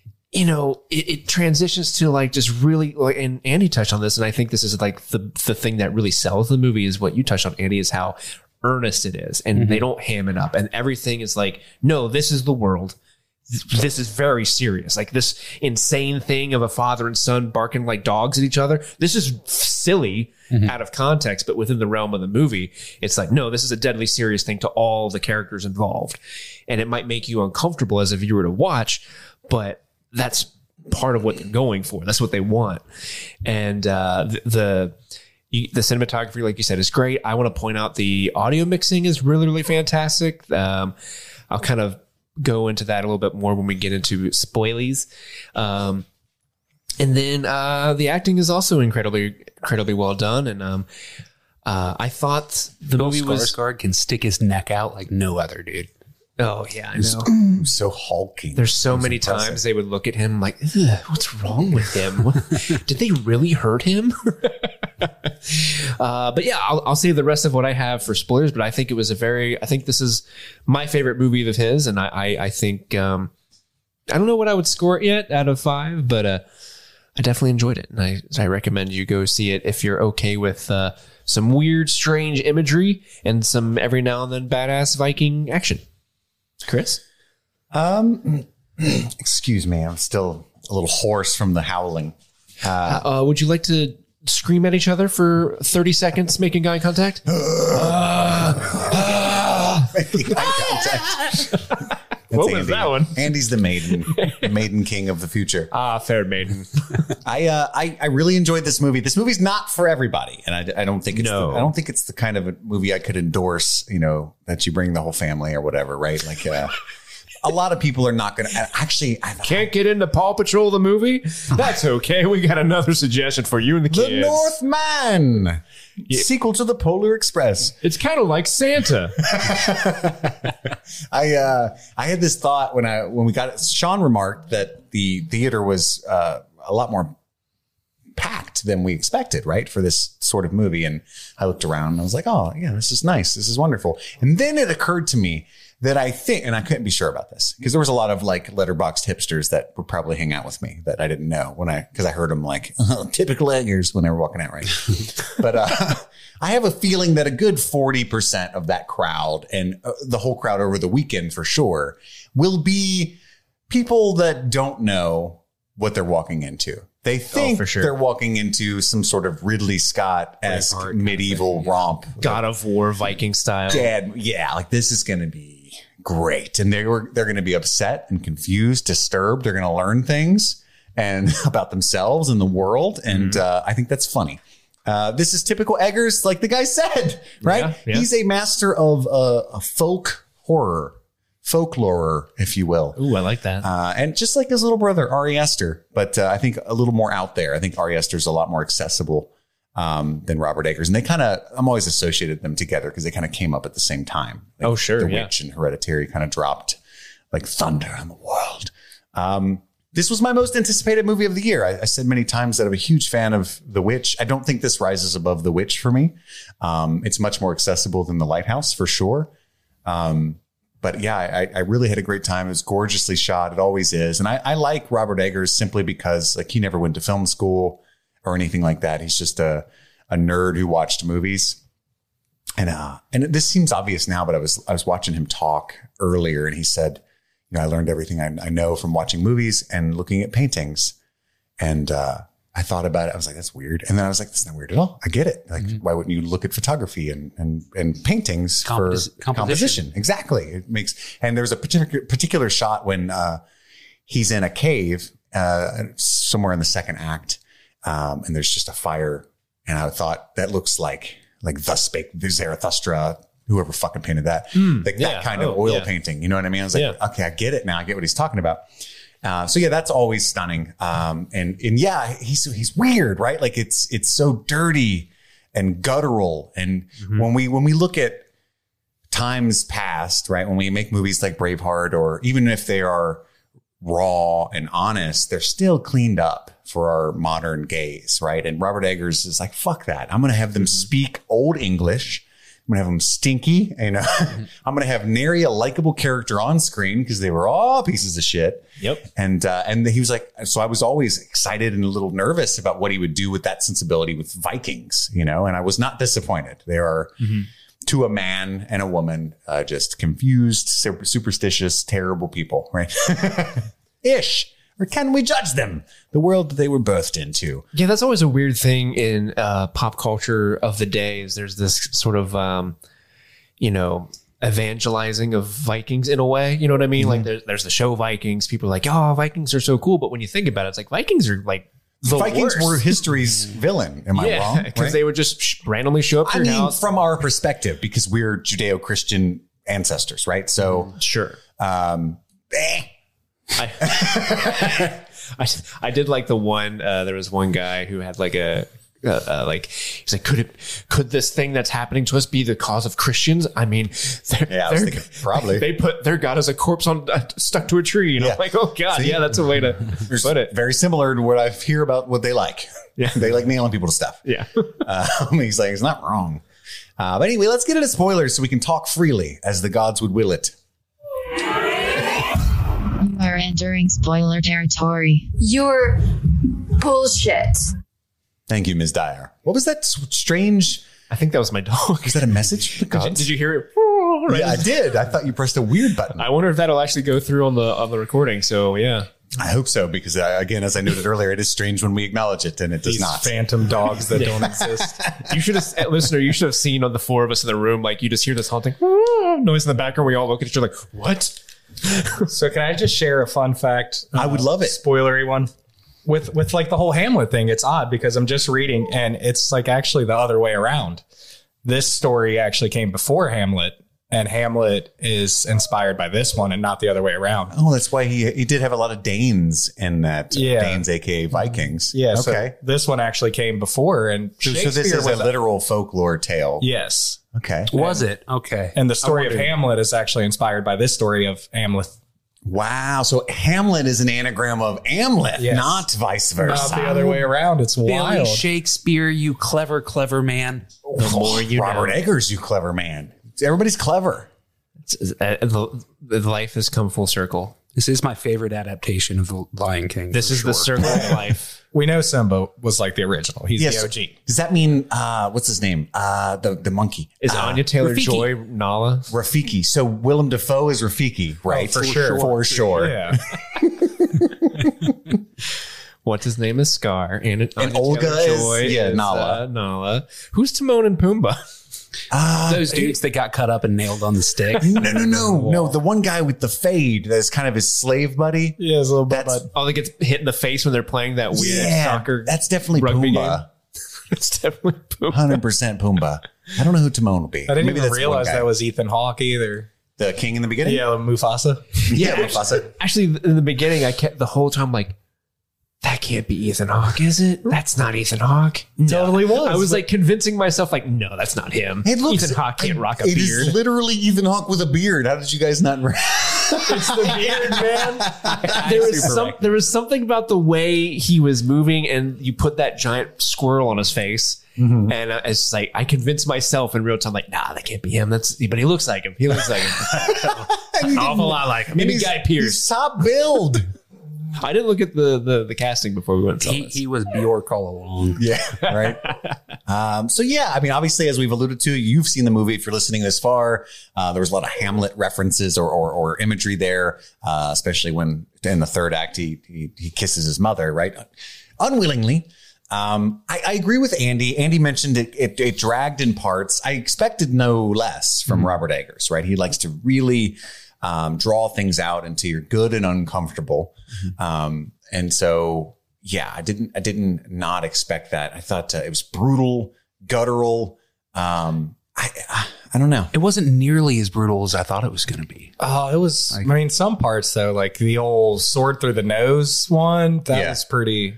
it transitions to just really, and Andy touched on this, and I think this is the thing that really sells the movie is what you touched on, Andy, is how earnest it is. And they don't ham it up. And everything is no, this is the world. This is very serious. This insane thing of a father and son barking like dogs at each other. This is silly out of context, but within the realm of the movie, it's no, this is a deadly serious thing to all the characters involved. And it might make you uncomfortable as a viewer to watch, but that's part of what they're going for. That's what they want. And the cinematography, like you said, is great. I want to point out the audio mixing is really, really fantastic. I'll kind of go into that a little bit more when we get into spoilies. And then the acting is also incredibly well done. And I thought the movie was... Skarsgård can stick his neck out like no other, dude. Oh, yeah, I know. So hulking. There's so many times they would look at him like, what's wrong with him? Did they really hurt him? But yeah, I'll save the rest of what I have for spoilers. But I think I think this is my favorite movie of his, and I think I don't know what I would score it yet out of 5, but I definitely enjoyed it, and I recommend you go see it if you're okay with some weird, strange imagery and some every now and then badass Viking action. Chris, excuse me, I'm still a little hoarse from the howling. Would you like to scream at each other for 30 seconds, making eye contact? Making eye contact. What was that one? Andy's the maiden king of the future. Fair maiden. I really enjoyed this movie. This movie's not for everybody, and I don't think it's the kind of a movie I could endorse. You know, that you bring the whole family or whatever, right? Like, a lot of people are not going to actually. Can't get into Paw Patrol the movie? That's okay. We got another suggestion for you and the kids. The Northman. Sequel to the Polar Express. It's kind of like Santa. I had this thought when we got it. Sean remarked that the theater was a lot more packed than we expected, right, for this sort of movie. And I looked around and I was like, oh yeah, this is nice. This is wonderful. And then it occurred to me that I think, and I couldn't be sure about this because there was a lot of like letterboxed hipsters that would probably hang out with me that I didn't know because I heard them like typical eggers when they were walking out, right? But I have a feeling that a good 40% of that crowd and the whole crowd over the weekend for sure will be people that don't know what they're walking into. They think they're walking into some sort of Ridley Scott-esque medieval romp. God of War, Viking style. Yeah, like this is going to be great. And they're going to be upset and confused, disturbed. They're going to learn things and about themselves and the world. And I think that's funny. This is typical Eggers, like the guy said, right? Yeah. He's a master of a folk horror. Folklore, if you will. Ooh, I like that. And just like his little brother, Ari Aster, but I think a little more out there. I think Ari Aster's a lot more accessible than Robert Eggers. And I'm always associated them together because they kind of came up at the same time. Like The Witch and Hereditary kind of dropped like thunder on the world. This was my most anticipated movie of the year. I said many times that I'm a huge fan of The Witch. I don't think this rises above The Witch for me. It's much more accessible than The Lighthouse for sure. But yeah, I really had a great time. It was gorgeously shot. It always is. And I like Robert Eggers simply because like he never went to film school or anything like that. He's just a nerd who watched movies. And this seems obvious now, but I was watching him talk earlier and he said, you know, I learned everything I know from watching movies and looking at paintings. And I thought about it. I was like, that's weird. And then I was like, that's not weird at all. I get it. Like, why wouldn't you look at photography and paintings for composition? Exactly. It makes, and there's a particular shot when he's in a cave somewhere in the second act. And there's just a fire. And I thought that looks like Thus Spake Zarathustra, whoever fucking painted that, that kind of oil painting. You know what I mean? I was like, okay, I get it now. I get what he's talking about. So yeah, that's always stunning. And yeah, he's weird, right? Like it's so dirty and guttural. And when we look at times past, right, when we make movies like Braveheart, or even if they are raw and honest, they're still cleaned up for our modern gaze, right? And Robert Eggers is like, fuck that. I'm going to have them speak old English. I'm going to have them stinky. And I'm going to have nary a likable character on screen because they were all pieces of shit. Yep. And he was like, so I was always excited and a little nervous about what he would do with that sensibility with Vikings, you know, and I was not disappointed. They are to a man and a woman, just confused, superstitious, terrible people, right? Ish. Or can we judge them? The world that they were birthed into. Yeah, that's always a weird thing in pop culture of the day. Is there's this sort of, evangelizing of Vikings in a way. You know what I mean? Like there's the show Vikings. People are like, oh, Vikings are so cool. But when you think about it, it's like Vikings are like the Vikings worst. were history's villain. Am I wrong? Because they would just randomly show up to your house. From our perspective, because we're Judeo-Christian ancestors, right? So sure. I did like the one, there was one guy who had like a like he's like, could this thing that's happening to us be the cause of Christians? I mean, I was thinking probably they put their God as a corpse on stuck to a tree. I'm like, oh God, yeah, that's a way to put it. Very similar to what I hear about what they like. Yeah, they like nailing people to stuff. Yeah, he's like, it's not wrong. But anyway, let's get into spoilers so we can talk freely as the gods would will it. You are entering spoiler territory. You're bullshit. Thank you, Ms. Dyer. What was that strange? I think that was my dog. Is that a message from the gods? Did you hear it? Right? Yeah, I did. I thought you pressed a weird button. I wonder if that'll actually go through on the recording. So yeah, I hope so, because again, as I noted earlier, it is strange when we acknowledge it, and it does These not. Phantom dogs that don't exist. You should have, listener. You should have seen on the four of us in the room. Like you just hear this haunting noise in the background. We all look at each other like, what? So can I just share a fun fact? I would love it. Spoilery one. With like the whole Hamlet thing, it's odd because I'm just reading and it's like actually the other way around. This story actually came before Hamlet, and Hamlet is inspired by this one and not the other way around. Oh, that's why he did have a lot of Danes in that. Yeah. Danes, aka Vikings. Yeah. Okay. So this one actually came before, and So this is a literal folklore tale. Yes. Okay. Was it? Okay. And the story of Hamlet is actually inspired by this story of Hamlet. Wow. So Hamlet is an anagram of Amlet, Yes. not vice versa. Not the other way around. It's Billy wild. Shakespeare, you clever man. The more you Robert know. Eggers, you clever man. Everybody's clever. The life has come full circle. This is my favorite adaptation of The Lion King. This is the circle of life. We know Simba was like the original. He's the OG. Does that mean what's his name? The monkey. Is Anya Taylor-Joy Nala? Rafiki. So Willem Dafoe is Rafiki, right? for sure. For sure. Yeah. What's his name is Scar. And Olga is Nala. Nala. Who's Timon and Pumbaa? Those dudes that got cut up and nailed on the stick. No. The one guy with the fade that's kind of his slave buddy. Yeah, his little That's bud. Oh, they get hit in the face when they're playing that weird soccer. That's definitely rugby Pumbaa. It's definitely Pumbaa. 100% Pumbaa. I don't know who Timon will be. I didn't even that's one realize guy. that was Ethan Hawke either. The king in the beginning. Yeah, Mufasa. Yeah, Mufasa. Actually, in the beginning, I kept the whole time like, that can't be Ethan Hawke, is it? That's not Ethan Hawke. Totally was. I was like convincing myself, like, no, that's not him. It looks, Ethan Hawke can't rock a It beard. is literally Ethan Hawke with a beard. How did you guys not? It's the beard, man. There was something about the way he was moving, and you put that giant squirrel on his face. Mm-hmm. And it's like I convinced myself in real time, like, nah, that can't be him. But he looks like him. He looks like him. An awful lot like him. Maybe Guy Pearce. He's top build. I didn't look at the casting before we went. He was Bjork all along. Yeah, right. So yeah, I mean, obviously, as we've alluded to, you've seen the movie. If you're listening this far, there was a lot of Hamlet references or imagery there, especially when in the third act he kisses his mother, right, unwillingly. I agree with Andy. Andy mentioned it dragged in parts. I expected no less from Robert Eggers, right? He likes to really draw things out until you're good and uncomfortable. And so, yeah, I didn't not expect that. I thought it was brutal, guttural. I don't know. It wasn't nearly as brutal as I thought it was going to be. Oh, it was. I mean, some parts though, like the old sword through the nose one, that was pretty.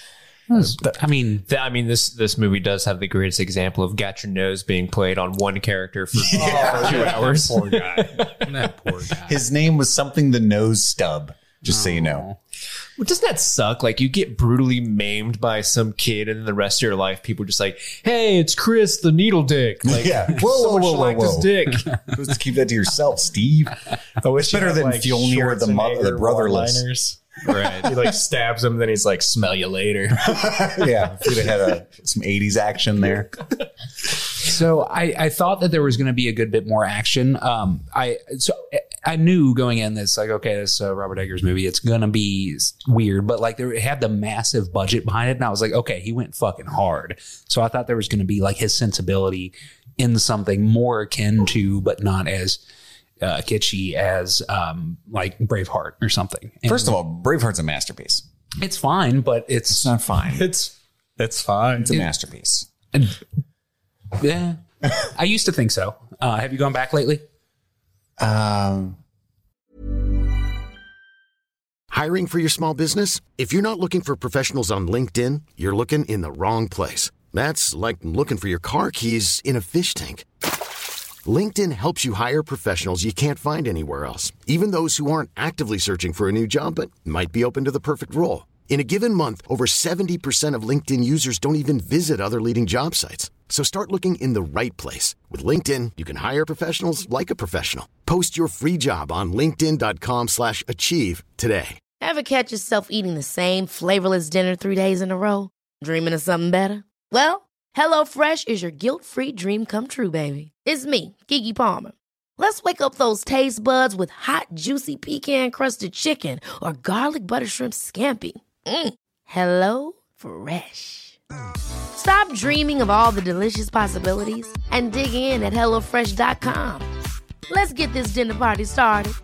I mean, this movie does have the greatest example of got your nose being played on one character for 2 hours. Poor guy. That poor guy. His name was something the nose stub, just so you know. Well, doesn't that suck? Like you get brutally maimed by some kid, and then the rest of your life, people are just like, "Hey, it's Chris, the needle dick." Like, Yeah. whoa. His dick. Supposed to keep that to yourself, Steve. I wish better than Fjolnir, the brotherless. one-liners. Right. He like stabs him, then he's like, "Smell you later." Yeah, if we'd have had some 80s action there. So I thought that there was going to be a good bit more action. I knew going in this, like, okay, this Robert Eggers movie, it's going to be weird, but like it had the massive budget behind it. And I was like, okay, he went fucking hard. So I thought there was going to be like his sensibility in something more akin to, but not as kitschy as like Braveheart or something. And First of all, Braveheart's a masterpiece. it's fine, but it's Not fine. It's fine. It's a masterpiece. yeah. I used to think so. Have you gone back lately? Hiring for your small business? If you're not looking for professionals on LinkedIn, you're looking in the wrong place. That's like looking for your car keys in a fish tank. LinkedIn helps you hire professionals you can't find anywhere else, even those who aren't actively searching for a new job but might be open to the perfect role. In a given month, over 70% of LinkedIn users don't even visit other leading job sites. So start looking in the right place. With LinkedIn, you can hire professionals like a professional. Post your free job on linkedin.com/achieve today. Ever catch yourself eating the same flavorless dinner 3 days in a row? Dreaming of something better? Well, HelloFresh is your guilt-free dream come true, baby. It's me, Keke Palmer. Let's wake up those taste buds with hot, juicy pecan-crusted chicken or garlic butter shrimp scampi. Hello Fresh. Stop dreaming of all the delicious possibilities and dig in at HelloFresh.com. Let's get this dinner party started.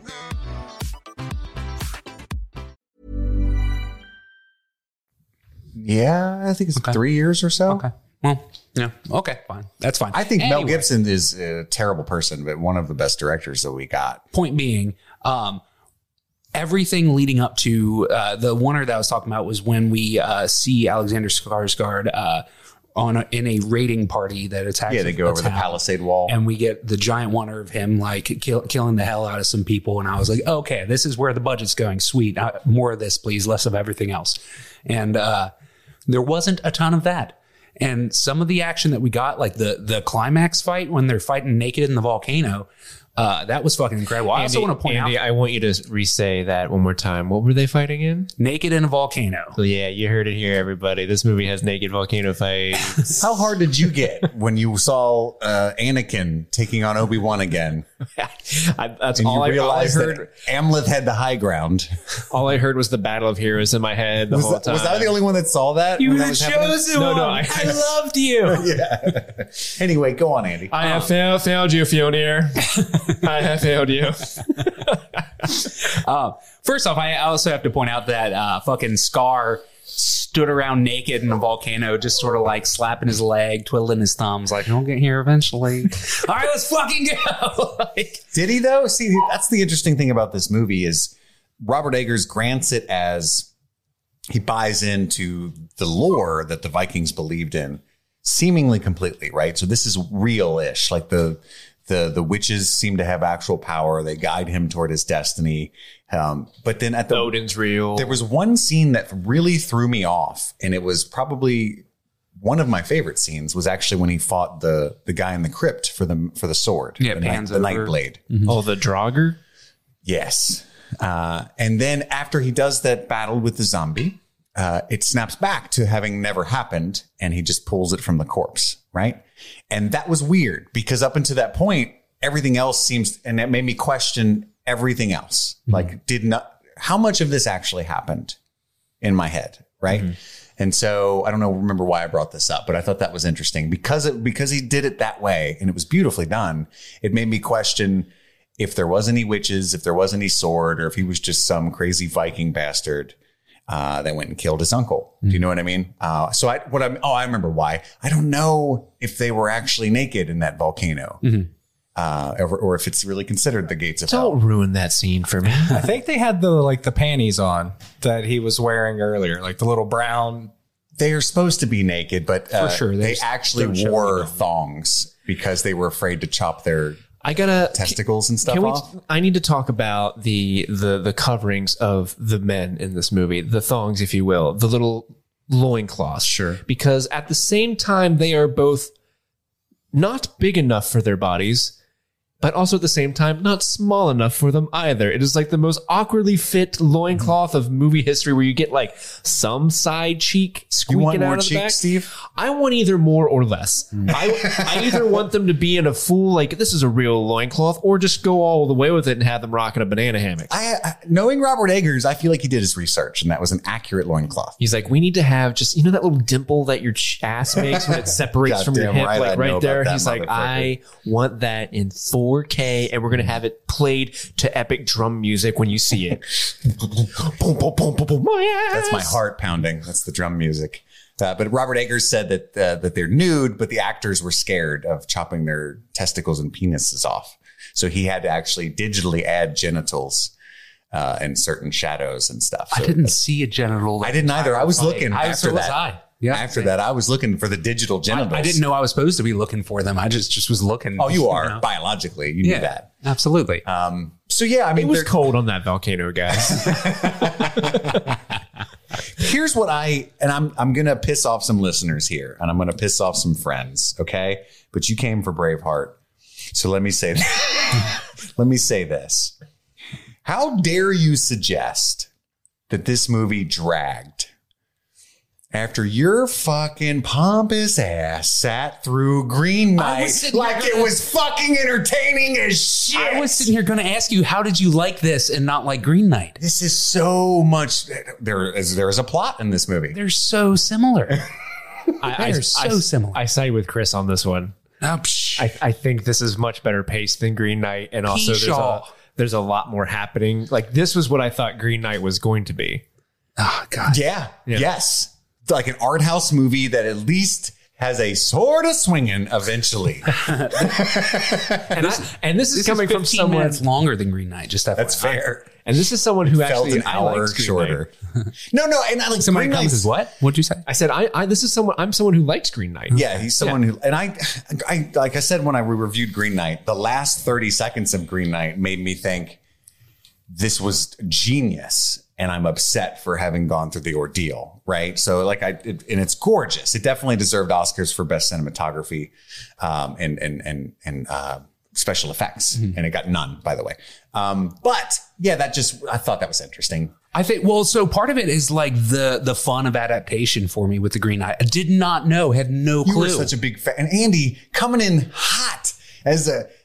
Yeah, I think it's 3 years or so. Okay. Well, yeah. Okay, fine. That's fine. I think Mel Gibson is a terrible person, but one of the best directors that we got. Point being, everything leading up to the oneer that I was talking about was when we see Alexander Skarsgård in a raiding party that attacks. Yeah, they go over the Palisade Wall, and we get the giant oneer of him like killing the hell out of some people. And I was like, okay, this is where the budget's going. Sweet, more of this, please. Less of everything else. And there wasn't a ton of that. And some of the action that we got, like the climax fight when they're fighting naked in the volcano, that was fucking incredible. I also want to point out, I want you to re-say that one more time. What were they fighting in? Naked in a volcano. So yeah, you heard it here, everybody. This movie has naked volcano fights. How hard did you get when you saw Anakin taking on Obi-Wan again? That's all I heard. That Amleth had the high ground. All I heard was the Battle of Heroes in my head the whole time. Was I the only one that saw that? You were the chosen one. No, I loved you. Yeah. Anyway, go on, Andy. I have failed you, Fjolnir. I have failed you. First off, I also have to point out that fucking Scar stood around naked in a volcano, just sort of like slapping his leg, twiddling his thumbs, like, he'll get here eventually. All right, let's fucking go. Did he, though? See, that's the interesting thing about this movie is Robert Eggers grants it as he buys into the lore that the Vikings believed in seemingly completely, right? So this is real-ish. Like the witches seem to have actual power. They guide him toward his destiny. But then Odin's real. There was one scene that really threw me off, and it was probably one of my favorite scenes. Was actually when he fought the guy in the crypt for the sword. Yeah, the Night Blade. Mm-hmm. Oh, the Draugr. Yes. And then after he does that battle with the zombie, it snaps back to having never happened, and he just pulls it from the corpse, right? And that was weird because up until that point, everything else seems, and it made me question everything else. Mm-hmm. Like, how much of this actually happened in my head, right? Mm-hmm. And so I don't remember why I brought this up, but I thought that was interesting because he did it that way and it was beautifully done. It made me question if there was any witches, if there was any sword, or if he was just some crazy Viking bastard that went and killed his uncle. Do you know what I mean? I remember why. I don't know if they were actually naked in that volcano, or if it's really considered the gates of hell. Don't ruin that scene for me. I think they had the panties on that he was wearing earlier, like the little brown. They are supposed to be naked, but for sure they actually wore thongs because they were afraid to chop their testicles and stuff off. I need to talk about the coverings of the men in this movie, the thongs, if you will, the little loincloths. Sure. Because at the same time, they are both not big enough for their bodies, but also at the same time, not small enough for them either. It is like the most awkwardly fit loincloth of movie history where you get like some side cheek squeaking out of the back. Steve? I want either more or less. I either want them to be in a full, like, this is a real loincloth, or just go all the way with it and have them rocking a banana hammock. Knowing Robert Eggers, I feel like he did his research and that was an accurate loincloth. He's like, we need to have just, that little dimple that your ass makes when it separates from your hip, like right there. He's like, I want that in 4K, and we're gonna have it played to epic drum music when you see it. That's my heart pounding. That's the drum music. But Robert Eggers said that they're nude, but the actors were scared of chopping their testicles and penises off, so he had to actually digitally add genitals and certain shadows and stuff. So I didn't see a genital. I didn't either. I was looking after that. After that, I was looking for the digital genitals. I didn't know I was supposed to be looking for them. I just was looking. Oh, you are biologically. You knew that. Absolutely. So yeah, I mean, it was cold on that volcano, guys. Here's what I'm going to piss off some listeners here, and I'm going to piss off some friends. Okay. But you came for Braveheart. So let me say this. How dare you suggest that this movie dragged after your fucking pompous ass sat through Green Knight like it was fucking entertaining as shit? I was sitting here going to ask you, how did you like this and not like Green Knight? This is so much. There is a plot in this movie. They're so similar. They're so similar. I side with Chris on this one. I think this is much better paced than Green Knight, and also there's a lot more happening. Like, this was what I thought Green Knight was going to be. Oh God. Yeah. Yes. Like an art house movie that at least has a sort of swinging eventually. and this is coming from someone that's longer than Green Knight. Just that's fair. And this is someone who actually an hour shorter. No, and I like somebody comes as what? What'd you say? I said I'm someone who likes Green Knight. Yeah, he's someone who, and I like I said when I reviewed Green Knight, the last 30 seconds of Green Knight made me think this was genius. And I'm upset for having gone through the ordeal, right? So, and it's gorgeous. It definitely deserved Oscars for best cinematography, and special effects, and it got none, by the way. But yeah, I thought that was interesting. I think, so part of it is like the fun of adaptation for me with the Green Knight. I did not know, had no clue. You were such a big fan, and Andy coming in hot as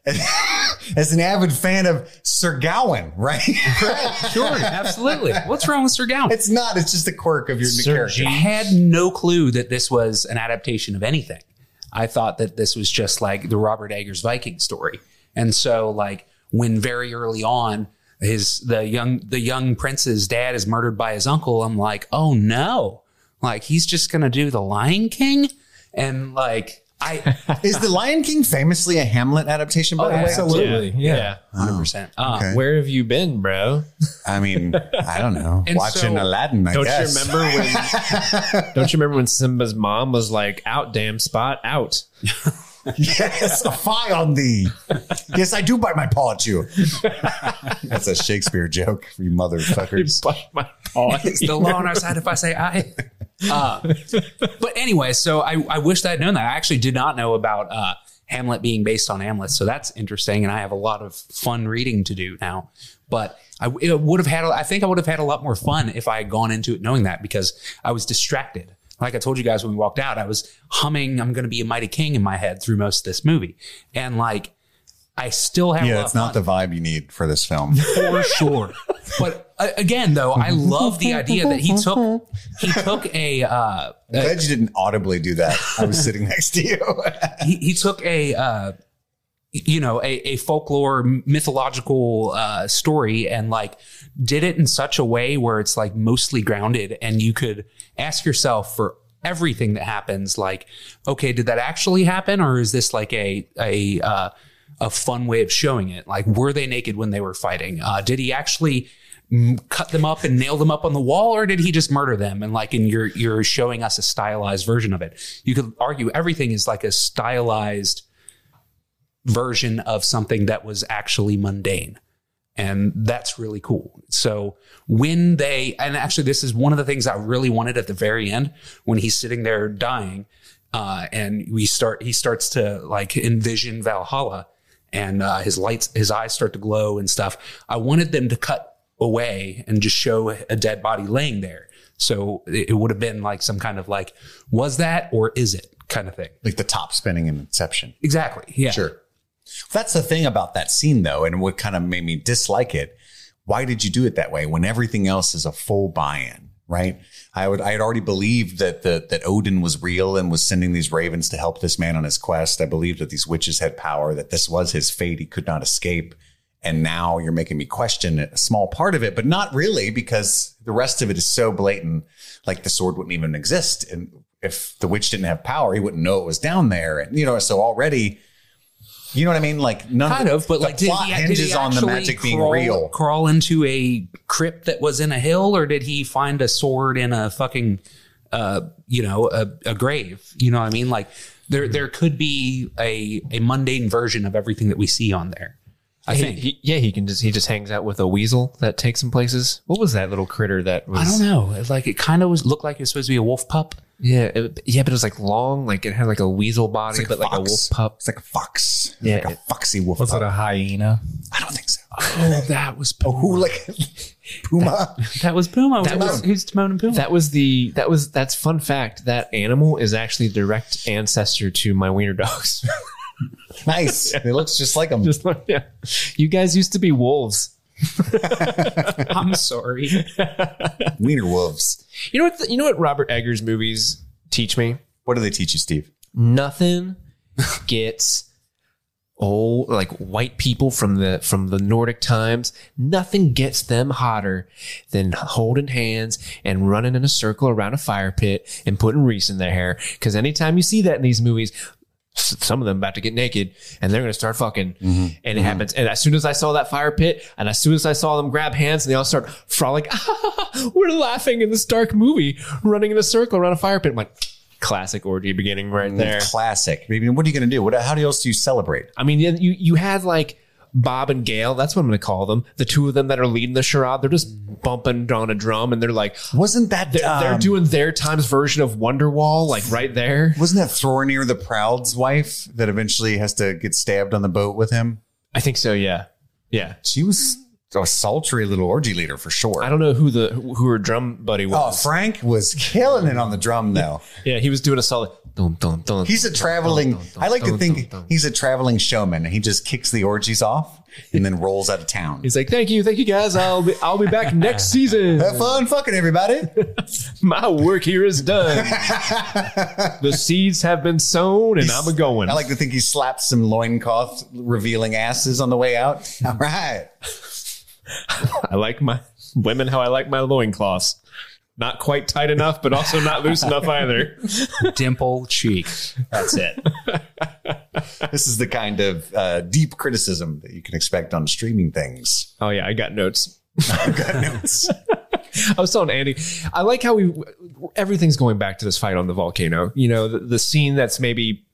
an avid fan of Sir Gawain, right? Sure, absolutely. What's wrong with Sir Gawain? It's not. It's just the quirk of your character. I had no clue that this was an adaptation of anything. I thought that this was just like the Robert Eggers Viking story. And so, like, when very early on the young prince's dad is murdered by his uncle, I'm like, oh no, like he's just gonna do the Lion King, and like. Is the Lion King famously a Hamlet adaptation, by the way? Absolutely. Yeah. 100%. Okay. Where have you been, bro? I mean, I don't know. Watching Aladdin, I guess. Don't you remember when Simba's mom was like, out, damn spot, out? Yes, a fie on thee. Yes, I do bite my paw at you. That's a Shakespeare joke for you motherfuckers. Bite my paw. It's the law on our side if I say I. But anyway, so I wished I had known that. I actually did not know about Hamlet being based on Hamlet, so that's interesting, and I have a lot of fun reading to do now. But I think I would have had a lot more fun if I had gone into it knowing that, because I was distracted. Like I told you guys when we walked out, I was humming "I'm Gonna Be a Mighty King" in my head through most of this movie, and like I still have. Yeah, it's not the vibe you need for this film, for sure. But again, though, I love the idea that he took a. I'm glad you didn't audibly do that. I was sitting next to you. He took a folklore mythological story and like did it in such a way where it's like mostly grounded, and you could ask yourself for everything that happens, like, okay, did that actually happen, or is this like a fun way of showing it? Like, were they naked when they were fighting? Did he actually cut them up and nail them up on the wall, or did he just murder them? And like, and you're showing us a stylized version of it. You could argue everything is like a stylized version of something that was actually mundane. And that's really cool. So when and actually this is one of the things I really wanted at the very end, when he's sitting there dying, and he starts to like envision Valhalla, and his eyes start to glow and stuff. I wanted them to cut away and just show a dead body laying there. So it would have been like some kind of like, was that or is it kind of thing? Like the top spinning in Inception. Exactly. Yeah. Sure. That's the thing about that scene, though, and what kind of made me dislike it. Why did you do it that way when everything else is a full buy-in, right? I had already believed that Odin was real and was sending these ravens to help this man on his quest. I believed that these witches had power, that this was his fate. He could not escape. And now you're making me question a small part of it, but not really, because the rest of it is so blatant. Like the sword wouldn't even exist. And if the witch didn't have power, he wouldn't know it was down there. And, so already... You know what I mean? Like but like the plot hinges on the magic being real. Crawl into a crypt that was in a hill, or did he find a sword in a fucking a grave. You know what I mean? Like there could be a mundane version of everything that we see on there. I think. He just hangs out with a weasel that takes him places. What was that little critter that was? I don't know. It kind of looked like it was supposed to be a wolf pup. Yeah, but it was like long, like it had like a weasel body, like but like a wolf pup. It's like a fox. Yeah, like a foxy wolf. Was pup. it a hyena? I don't think so. Oh, that was Puma. Who like Puma? That was Puma. Who's Timon and Puma? That's fun fact. That animal is actually a direct ancestor to my wiener dogs. Nice. It looks just like them. You guys used to be wolves. I'm sorry. Wiener wolves. You know what Robert Eggers movies teach me? What do they teach you, Steve? Nothing gets old, like white people from the Nordic times. Nothing gets them hotter than holding hands and running in a circle around a fire pit and putting Reese in their hair. Because anytime you see that in these movies, some of them about to get naked and they're going to start fucking. And it happens. And as soon as I saw that fire pit and as soon as I saw them grab hands and they all start frolic, we're laughing in this dark movie, running in a circle around a fire pit. I'm like, classic orgy beginning right there. Classic. I mean, what are you going to do? How else do you celebrate? I mean, you had like Bob and Gail. That's what I'm going to call them. The two of them that are leading the charade. They're just bumping on a drum and they're like, wasn't that they're doing their time's version of Wonderwall, like right there. Wasn't that Thornir the Proud's wife that eventually has to get stabbed on the boat with him? I think so. Yeah. She was a sultry little orgy leader for sure. I don't know who her drum buddy was. Oh, Frank was killing it on the drum though. Yeah, he was doing a solid. He's a traveling. I like to think he's a traveling showman. He just kicks the orgies off and then rolls out of town. He's like, thank you guys. I'll be back next season. Have fun fucking everybody. My work here is done. The seeds have been sown and I'm going. I like to think he slapped some loincloth revealing asses on the way out. All right. I like my women how I like my loincloths. Not quite tight enough, but also not loose enough either. Dimple cheek. That's it. This is the kind of deep criticism that you can expect on streaming things. Oh, yeah. I got notes. I've got notes. I was telling Andy, I like how everything's going back to this fight on the volcano. You know, the scene that's maybe,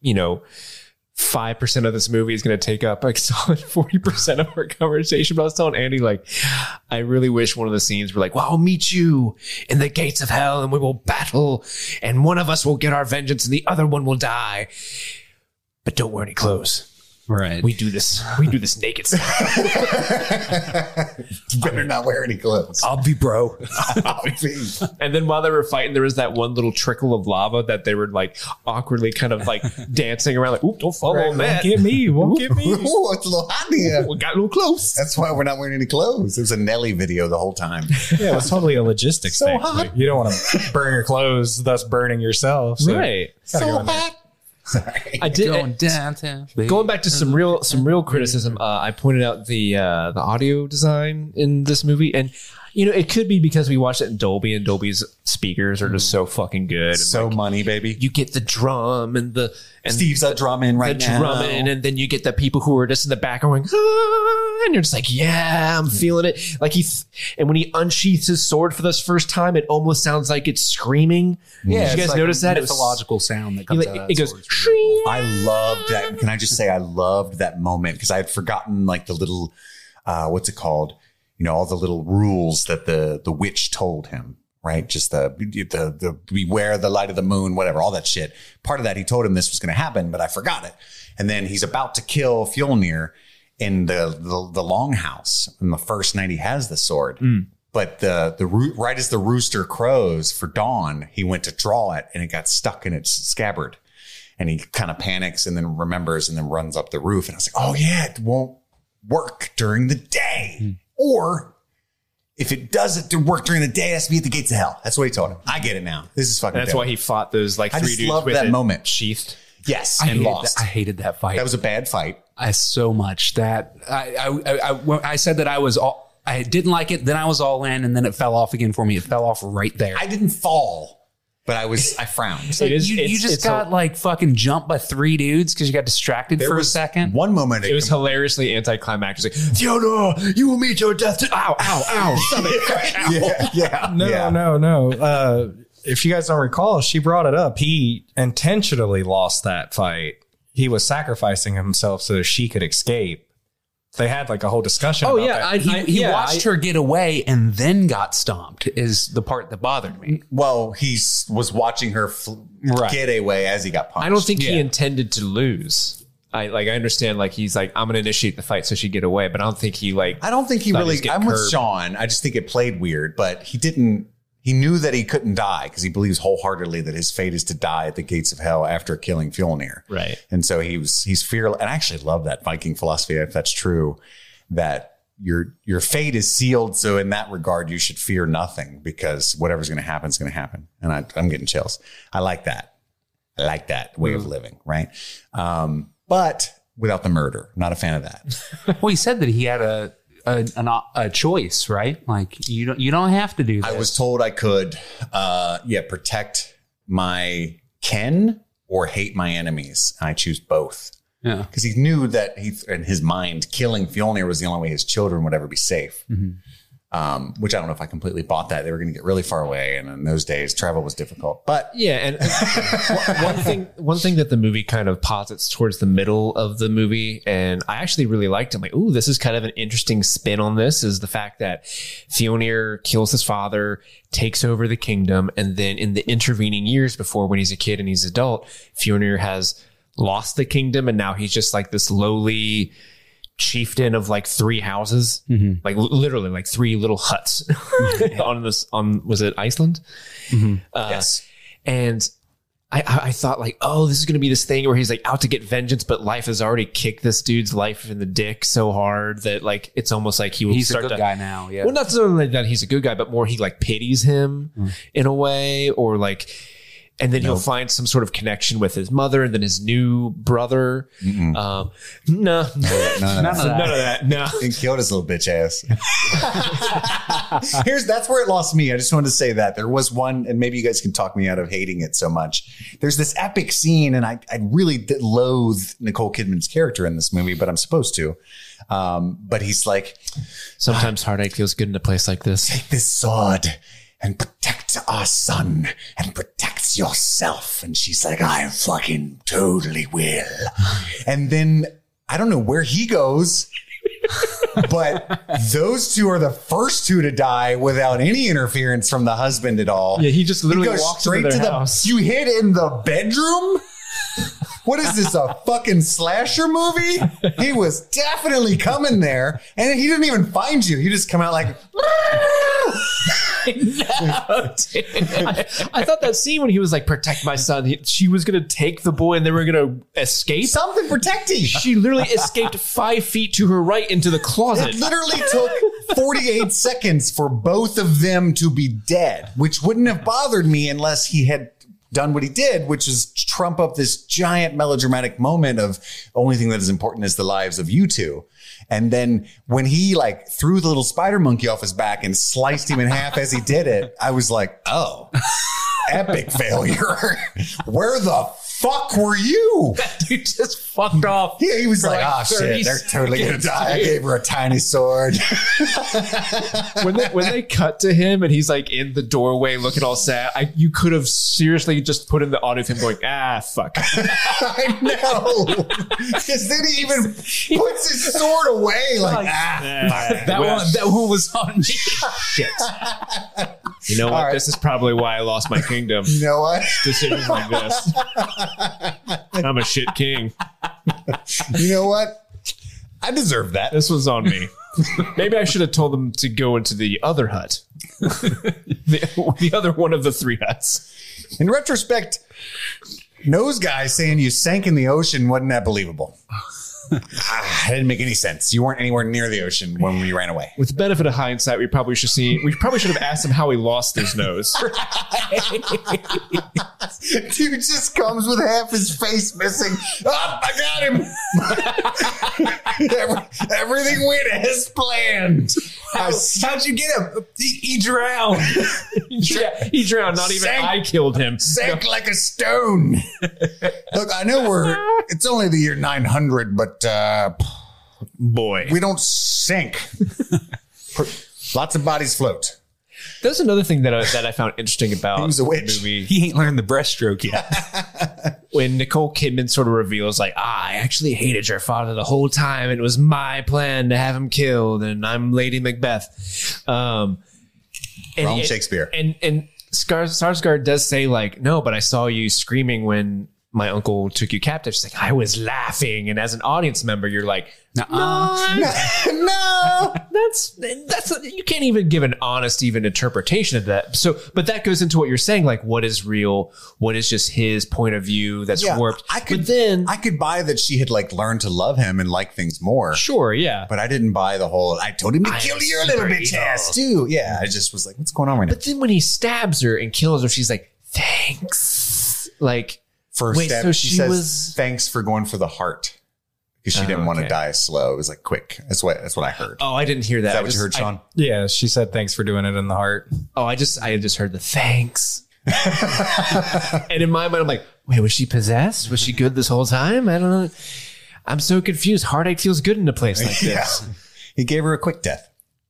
5% of this movie is going to take up like solid 40% of our conversation. But I was telling Andy, like, I really wish one of the scenes were like, well, I'll meet you in the gates of hell and we will battle and one of us will get our vengeance and the other one will die. But don't wear any clothes. Right. We do this naked stuff. Better not wear any clothes. I'll be bro. And then while they were fighting, there was that one little trickle of lava that they were like awkwardly kind of like dancing around like, oop, don't fall on that. Won't get me. Ooh, it's a little hot here. We got a little close. That's why we're not wearing any clothes. It was a Nelly video the whole time. Yeah, it was totally a logistics thing. Hot. Like, you don't want to burn your clothes, thus burning yourself. So right. So hot. Sorry. I did going downtown. Going back to some real criticism. I pointed out the audio design in this movie, and it could be because we watched it in Dolby, and Dolby's speakers are just so fucking good. So like, money, baby. You get the drum and Steve's drumming right now. Drumming, and then you get the people who are just in the background going, and you're just like, yeah, I'm feeling it. Like and when he unsheaths his sword for this first time, it almost sounds like it's screaming. Yeah, did you guys notice that? Mythological sound that comes out of that. It goes. I loved that. Can I just say I loved that moment because I had forgotten like the little, what's it called? All the little rules that the witch told him, right? Just the beware the light of the moon, whatever, all that shit. Part of that, he told him this was going to happen, but I forgot it. And then he's about to kill Fjolnir in the longhouse in the first night he has the sword. But right as the rooster crows for dawn, he went to draw it and it got stuck in its scabbard. And he kind of panics and then remembers and then runs up the roof. And I was like, oh yeah, it won't work during the day. Or if it does work during the day, it has to be at the gates of hell. That's what he told him. I get it now. This is fucking That's dope. why he fought those like three dudes loved with that moment. Sheathed. Yes, and lost. I hated that fight. That was a bad fight. So much that I said that I didn't like it. Then I was all in, and then it fell off again for me. It fell off right there. I didn't fall. But I frowned. Like, you just got like fucking jumped by three dudes because you got distracted for a second. One moment. It was hilariously anticlimactic. Like, Theodore, you will meet your death. Ow, ow, ow. No. if you guys don't recall, she brought it up. He intentionally lost that fight. He was sacrificing himself so she could escape. They had like a whole discussion about that. He watched her get away and then got stomped is the part that bothered me. Well, he was watching her get away as he got punched. I don't think he intended to lose. I understand, like, he's like, I'm going to initiate the fight so she get away, but I don't think he really, I'm with Sean. I just think it played weird, but he knew that he couldn't die because he believes wholeheartedly that his fate is to die at the gates of hell after killing Fjolnir. Right. And so he's fearless. And I actually love that Viking philosophy, if that's true, that your fate is sealed. So in that regard, you should fear nothing because whatever's going to happen is going to happen. And I'm getting chills. I like that. I like that way of living. Right. But without the murder, not a fan of that. Well, he said that he had a choice, right? Like you don't have to do this. I was told I could, protect my kin or hate my enemies. And I choose both. Yeah. Because he knew that in his mind, killing Fjolnir was the only way his children would ever be safe. Mm-hmm. Which I don't know if I completely bought that. They were going to get really far away. And in those days, travel was difficult. But yeah. And one thing that the movie kind of posits towards the middle of the movie, and I actually really liked it. I'm like, ooh, this is kind of an interesting spin on this, is the fact that Fjolnir kills his father, takes over the kingdom. And then in the intervening years before, when he's a kid and he's adult, Fjolnir has lost the kingdom. And now he's just like this lowly chieftain of like 3 houses, like literally like 3 little huts was it Iceland? Yes. And I thought like, oh, this is going to be this thing where he's like out to get vengeance, but life has already kicked this dude's life in the dick so hard that like, it's almost like he's a good guy now. Yeah. Well, not necessarily that he's a good guy, but more he like pities him in a way, or like, and then he'll find some sort of connection with his mother and then his new brother. No. None of that. No. And killed his little bitch ass. That's where it lost me. I just wanted to say that there was one, and maybe you guys can talk me out of hating it so much. There's this epic scene, and I really loathe Nicole Kidman's character in this movie, but I'm supposed to. But he's like, sometimes heartache feels good in a place like this. Take this sword and protect our son and protect yourself. And she's like, I fucking totally will. And then I don't know where he goes, but those 2 are the first 2 to die without any interference from the husband at all. Yeah, he just literally goes walks straight into to their house. You hid in the bedroom? What is this, a fucking slasher movie? He was definitely coming there, and he didn't even find you. You just come out like... No, dude. I thought that scene when he was like, protect my son, she was going to take the boy and they were going to escape. Something protecting. She literally escaped 5 feet to her right into the closet. It literally took 48 seconds for both of them to be dead, which wouldn't have bothered me unless he had done what he did, which is trump up this giant melodramatic moment of only thing that is important is the lives of you 2. And then when he like threw the little spider monkey off his back and sliced him in half as he did it, I was like, oh, epic failure. Where the fuck were you? That dude just fucked off. Yeah, he was like, oh shit, they're totally going to die. I gave her a tiny sword. when they cut to him and he's like in the doorway looking all sad, you could have seriously just put in the audio of him going, fuck. I know. Because then he even puts his sword away like, that one was on me. Shit. You know what? Right. This is probably why I lost my kingdom. You know what? Decisions like this. I'm a shit king. You know what? I deserve that. This was on me. Maybe I should have told them to go into the other hut. the other one of the 3 huts. In retrospect, nose guy saying you sank in the ocean wasn't that believable. It didn't make any sense. You weren't anywhere near the ocean when we ran away. With the benefit of hindsight, we probably should have asked him how he lost his nose. Dude just comes with half his face missing. Oh, I got him. Everything went as planned. How'd you get him? He drowned. Yeah, he drowned. Not even I killed him. Sank like a stone. Look, I know it's only the year 900, but boy, we don't sink. Lots of bodies float. That's another thing that I found interesting about He was a witch. the movie. He ain't learned the breaststroke yet. When Nicole Kidman sort of reveals, like, I actually hated your father the whole time. And it was my plan to have him killed. And I'm Lady Macbeth. Wrong Shakespeare. And Skarsgård does say, like, no, but I saw you screaming when my uncle took you captive. She's like, I was laughing. And as an audience member, you're like, no, that's you can't even give an honest even interpretation of that. So, but that goes into what you're saying, like, what is real? What is just his point of view that's warped? I could buy that she had like learned to love him and like things more. Sure, yeah. But I didn't buy the whole, I told him to kill your little bitch ass too. Yeah, I just was like, what's going on right now? But then when he stabs her and kills her, she's like, thanks. Like, First step, so she says, thanks for going for the heart. Because she didn't want to die slow. It was like quick. That's what I heard. Oh, I didn't hear that. Is that what you heard, Sean? Yeah, she said thanks for doing it in the heart. Oh, I just heard the thanks. And in my mind, I'm like, wait, was she possessed? Was she good this whole time? I don't know. I'm so confused. Heartache feels good in a place like this. He gave her a quick death.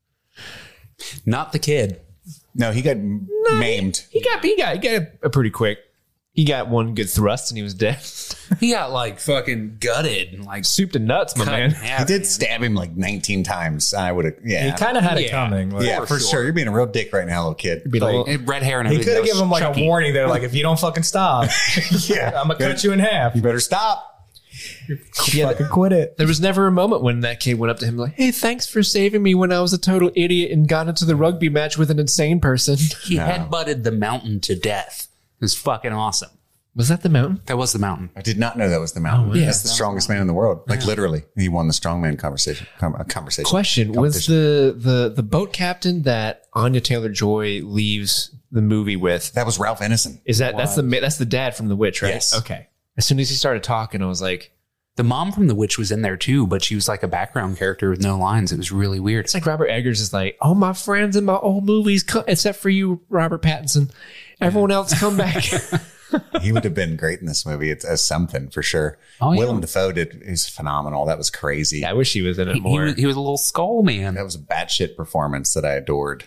Not the kid. No, he got maimed. He got a pretty quick. He got one good thrust and he was dead. He got like fucking gutted and like soup to nuts, my man. He did stab him like 19 times. I would have, He kind of had it coming. Like, for sure. You're being a real dick right now, little kid. Like, red hair and he everything. could have given him like a warning there, like, if you don't fucking stop, I'm going to cut you in half. You better stop. Fucking quit it. There was never a moment when that kid went up to him like, hey, thanks for saving me when I was a total idiot and got into the rugby match with an insane person. He headbutted the mountain to death. It was fucking awesome. Was that the mountain? That was the mountain. I did not know that was the mountain. Oh, yeah. That's the strongest man in the world. Like literally, he won the strongman conversation. Question: was the boat captain that Anya Taylor-Joy leaves the movie with? That was Ralph Ineson. Is that's the dad from The Witch, right? Yes. Okay. As soon as he started talking, I was like, the mom from The Witch was in there too, but she was like a background character with no lines. It was really weird. It's like Robert Eggers is like, all my friends in my old movies, except for you, Robert Pattinson. Everyone else come back. He would have been great in this movie. It's as something for sure. Oh, yeah. Willem Dafoe is phenomenal. That was crazy. Yeah, I wish he was in it more. He was a little skull man. That was a batshit performance that I adored.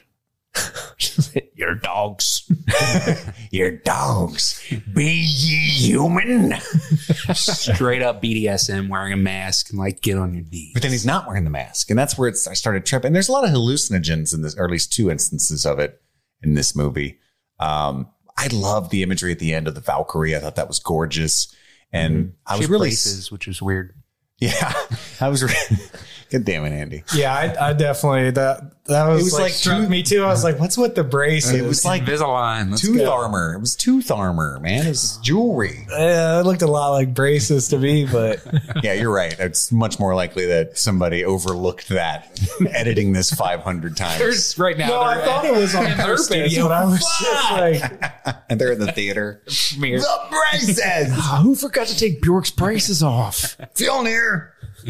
Your dogs. Your dogs. Be ye human. Straight up BDSM, wearing a mask and like get on your knees. But then he's not wearing the mask. And that's where I started tripping. There's a lot of hallucinogens in this, or at least 2 instances of it in this movie. I love the imagery at the end of the Valkyrie. I thought that was gorgeous. And I was really, braces, which was weird. Yeah, I was. God damn it, Andy. Yeah, I definitely that was like struck me too. I was like, what's with the braces? It was like Invisalign. Tooth armor. It was tooth armor, man. It was jewelry. It looked a lot like braces to me, but yeah, you're right. It's much more likely that somebody overlooked that editing this 500 times. There's right now. No, I thought it was on purpose, but I was just like, and they're in the theater. The braces. Who forgot to take Bjork's braces off? Fjolnir.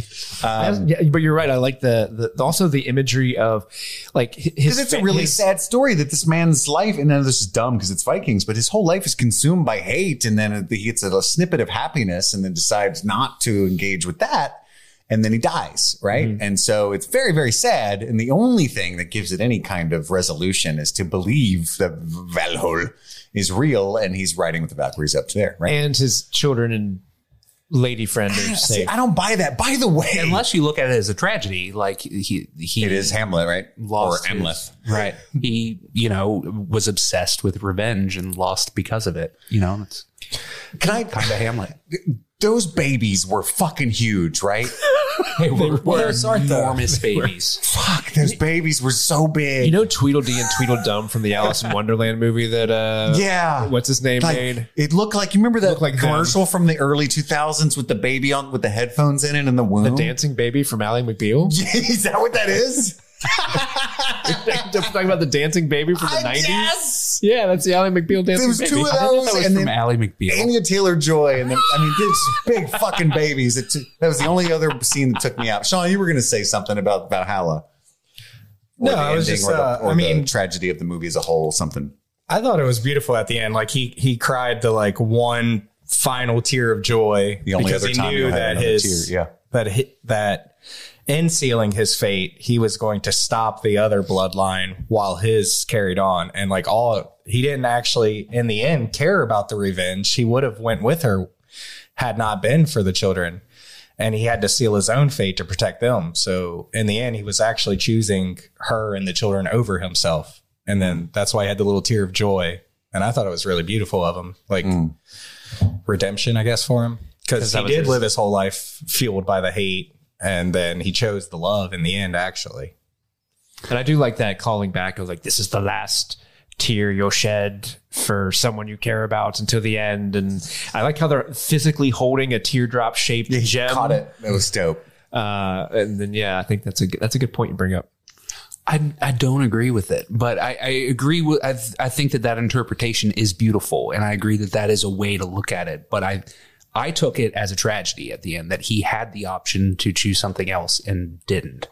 Yeah, but you're right. I like the also the imagery of like his. Because it's a really sad story that this man's life, and then this is dumb because it's Vikings, but his whole life is consumed by hate, and then he gets a snippet of happiness, and then decides not to engage with that, and then he dies, right? Mm-hmm. And so it's very, very sad, and the only thing that gives it any kind of resolution is to believe that Valhalla is real, and he's riding with the Valkyries up there, right? And his children and lady friend are safe. I don't buy that. By the way, unless you look at it as a tragedy, like he it is Hamlet, right? Lost or Hamlet, right? He, was obsessed with revenge and lost because of it. It's kind of Hamlet. Those babies were fucking huge, right? They were enormous babies. Fuck, those babies were so big. Tweedledee and Tweedledum from the Alice in Wonderland movie that what's his name made? It looked like, you remember that commercial from the early 2000s with the baby on with the headphones in the womb? The dancing baby from Ally McBeal? Is that what that is? Talking about the dancing baby from the 90s? Yes! Yeah, that's the Ally McBeal dancing baby. There was two of those, and from Ally McBeal. Anya Taylor-Joy, and then these big fucking babies. That was the only other scene that took me out. Sean, you were going to say something about Valhalla. No, I was just. The tragedy of the movie as a whole. Something. I thought it was beautiful at the end. Like he cried the like one final tear of joy. The only because other he time knew that his tear, that in sealing his fate, he was going to stop the other bloodline while his carried on. And like he didn't actually in the end care about the revenge. He would have went with her had not been for the children. And he had to seal his own fate to protect them. So in the end, he was actually choosing her and the children over himself. And then that's why he had the little tear of joy. And I thought it was really beautiful of him, like redemption, I guess, for him. Because he did live his whole life fueled by the hate. And then he chose the love in the end, actually. And I do like that calling back of like, this is the last tear you'll shed for someone you care about until the end. And I like how they're physically holding a teardrop shaped gem. Caught it. It was dope. And then, I think that's a good point you bring up. I don't agree with it, but I agree with, I think that interpretation is beautiful. And I agree that is a way to look at it. But I took it as a tragedy at the end that he had the option to choose something else and didn't.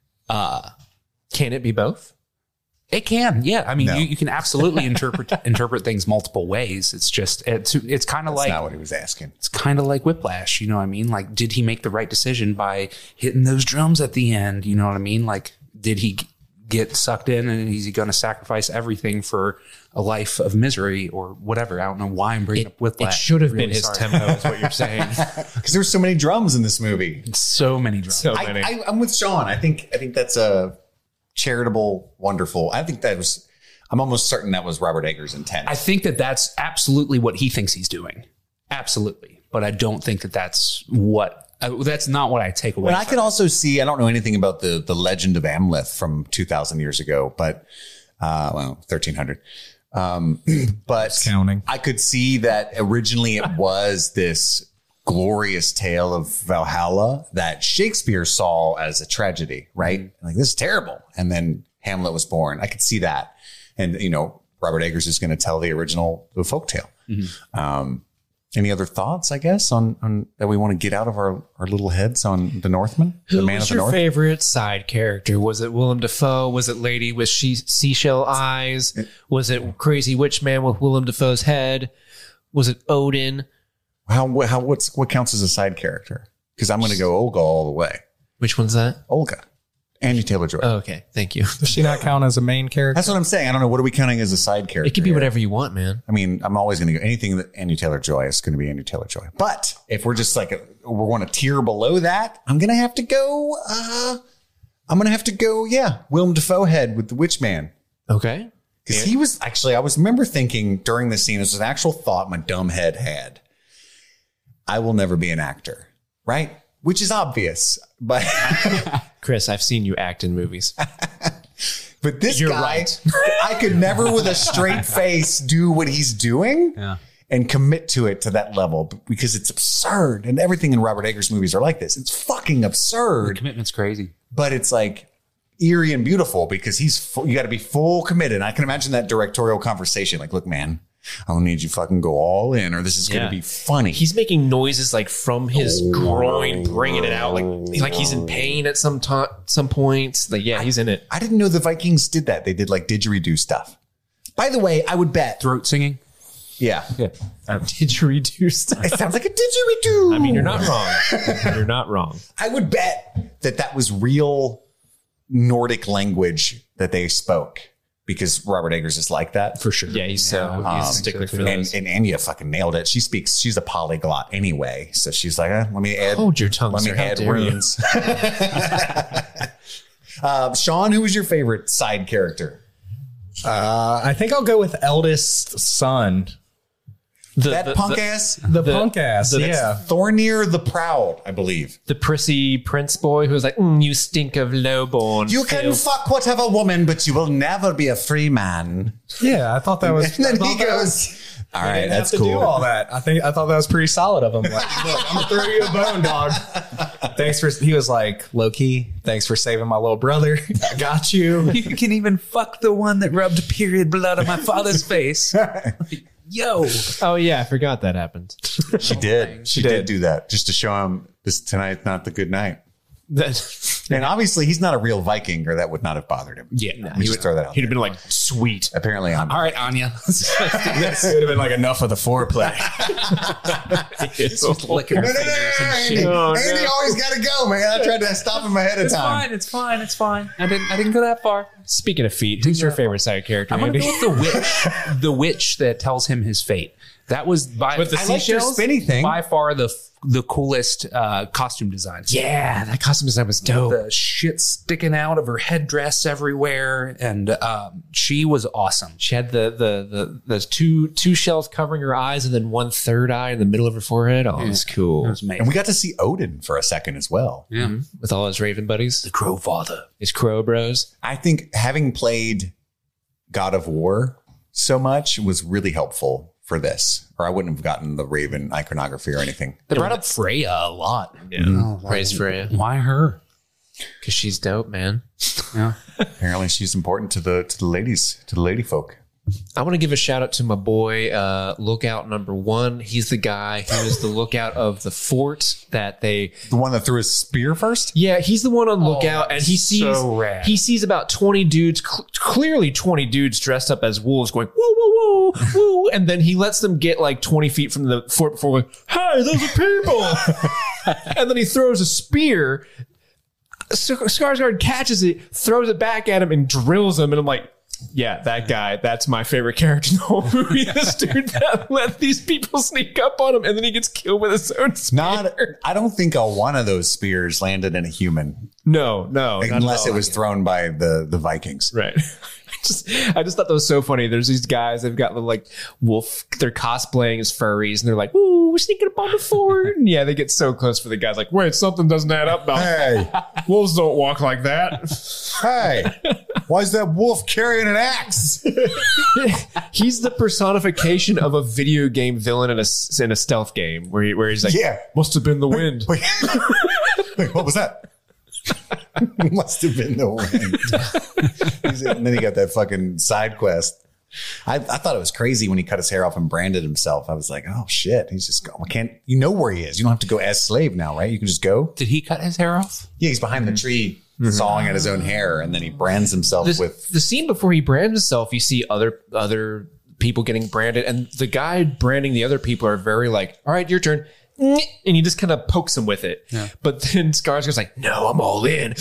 Can it be both? It can, yeah. I mean, you can absolutely interpret things multiple ways. It's just it's kind of like not what he was asking. It's kind of like Whiplash, you know what I mean? Like, did he make the right decision by hitting those drums at the end? You know what I mean? Like, did he get sucked in and is he going to sacrifice everything for a life of misery or whatever? I don't know why I'm bringing up Whiplash. It should have been his tempo, is what you're saying. Because there's so many drums in this movie. So many drums. So many. I'm with Sean. I think that's a charitable, wonderful. I'm almost certain that was Robert Eggers' intent. I think that's absolutely what he thinks he's doing. Absolutely. But I don't think that's not what I take away. Well, I can also see, I don't know anything about the legend of Amleth from 2,000 years ago, but, 1,300. But counting. I could see that originally it was this glorious tale of Valhalla that Shakespeare saw as a tragedy, right? Like, this is terrible. And then Hamlet was born. I could see that. And, Robert Eggers is going to tell the original folktale. Mm-hmm. Any other thoughts, I guess, on that we want to get out of our little heads on the Northman? Who was your favorite side character? Was it Willem Dafoe? Was it Lady with seashell eyes? Was it Crazy Witch Man with Willem Dafoe's head? Was it Odin? What counts as a side character? Because I'm going to go Olga all the way. Which one's that? Olga. Anya Taylor-Joy. Oh, okay. Thank you. Does she not count as a main character? That's what I'm saying. I don't know. What are we counting as a side character? It could be whatever you want, man. I mean, I'm always going to go anything that Anya Taylor-Joy is going to be Anya Taylor-Joy. But if we're just like, we're going to tier below that, I'm going to have to go, Willem Dafoe head with the Witch Man. Okay. Because he was actually, I remember thinking during this scene, this was an actual thought my dumb head had. I will never be an actor, right? Which is obvious, but Chris, I've seen you act in movies. But this guy, right. I could never with a straight face do what he's doing and commit to it to that level because it's absurd. And everything in Robert Eggers movies are like this. It's fucking absurd. The commitment's crazy. But it's like eerie and beautiful because you got to be full committed. And I can imagine that directorial conversation. Like, look, man, I don't need you fucking go all in or this is going to be funny. He's making noises like from his groin, bringing it out. Like he's in pain at some points. Like, he's in it. I didn't know the Vikings did that. They did like didgeridoo stuff. By the way, I would bet. Throat singing? Yeah. Didgeridoo stuff. It sounds like a didgeridoo. I mean, you're not wrong. You're not wrong. I would bet that was real Nordic language that they spoke. Because Robert Eggers is like that. For sure. Yeah, he's a stickler for those. And Anya fucking nailed it. She's a polyglot anyway. So she's like, let me add. Hold your tongue, Let me add runes. Sean, who was your favorite side character? I think I'll go with eldest son. The punk ass? The punk ass, yeah. Thornir the Proud, I believe. The prissy prince boy who was like, you stink of lowborn. You can fuck whatever woman, but you will never be a free man. Yeah, I thought that was... And then he goes... All right, that's cool. Do all that. I thought that was pretty solid of him. Like, look, I'm gonna throw you a bone, dog. He was like, low key, thanks for saving my little brother. I got you. You can even fuck the one that rubbed period blood on my father's face. Yo. Oh yeah, I forgot that happened. She did. She did do that just to show him this tonight's not the good night. And obviously, he's not a real Viking, or that would not have bothered him. Yeah, Let me just throw that out. He'd have been like, sweet. Apparently, I'm. All right, Anya. This would have been like enough of the foreplay. Licking her fingers and shit. Andy always got to go, man. I tried to stop him ahead of time. It's fine. I didn't go that far. Speaking of feet, who's your favorite side character? I'm gonna Andy? go with the witch. The witch that tells him his fate. That was by With the I liked her seashells? spinny thing. By far the coolest costume design. Yeah, that costume design was dope. The shit sticking out of her headdress everywhere, and she was awesome. She had the two shells covering her eyes, and then one third eye in the middle of her forehead. Oh, it was cool. It was amazing. And we got to see Odin for a second as well. Yeah, with all his Raven buddies, the Crow Father, his Crow Bros. I think having played God of War so much was really helpful for this, or I wouldn't have gotten the Raven iconography or anything. They brought up Freya a lot. Yeah, praise Freya. Why her? Because she's dope, man. Yeah, apparently she's important to the ladies, to the lady folk. I want to give a shout out to my boy, Lookout number 1. He's the guy who is the lookout of the fort that they. The one that threw his spear first? Yeah, he's the one on lookout, and he sees so rad. He sees about 20 dudes, clearly 20 dudes dressed up as wolves, going woo woo woo woo, and then he lets them get like 20 feet from the fort before going, "Hey, those are people!" And then he throws a spear. Skarsgård catches it, throws it back at him, and drills him. And I'm like, yeah, that guy, that's my favorite character in the whole movie. This dude that let these people sneak up on him, and then he gets killed with his own spear. I don't think one of those spears landed in a human. No. Unless it was thrown by the Vikings. Right. I just thought that was so funny. There's these guys, they've got the like wolf, they're cosplaying as furries, and they're like, "Ooh, we're sneaking up on the fort." And yeah, they get so close for the guys, like, "Wait, something doesn't add up, Hey, wolves don't walk like that." Hey, why is that wolf carrying an axe? He's the personification of a video game villain in a stealth game where he's like, yeah, must have been the wind. Wait, what was that? Must have been the wind. And then he got that fucking side quest. I thought it was crazy when he cut his hair off and branded himself. I was like, oh shit, he's just going. You know where he is. You don't have to go as slave now, right? You can just go. Did he cut his hair off? Yeah, he's behind the tree sawing at his own hair, and then he brands himself with the scene before he brands himself. You see other people getting branded, and the guy branding the other people are very like, all right, your turn. And he just kind of pokes him with it. Yeah. But then Skarsgård's like, no, I'm all in.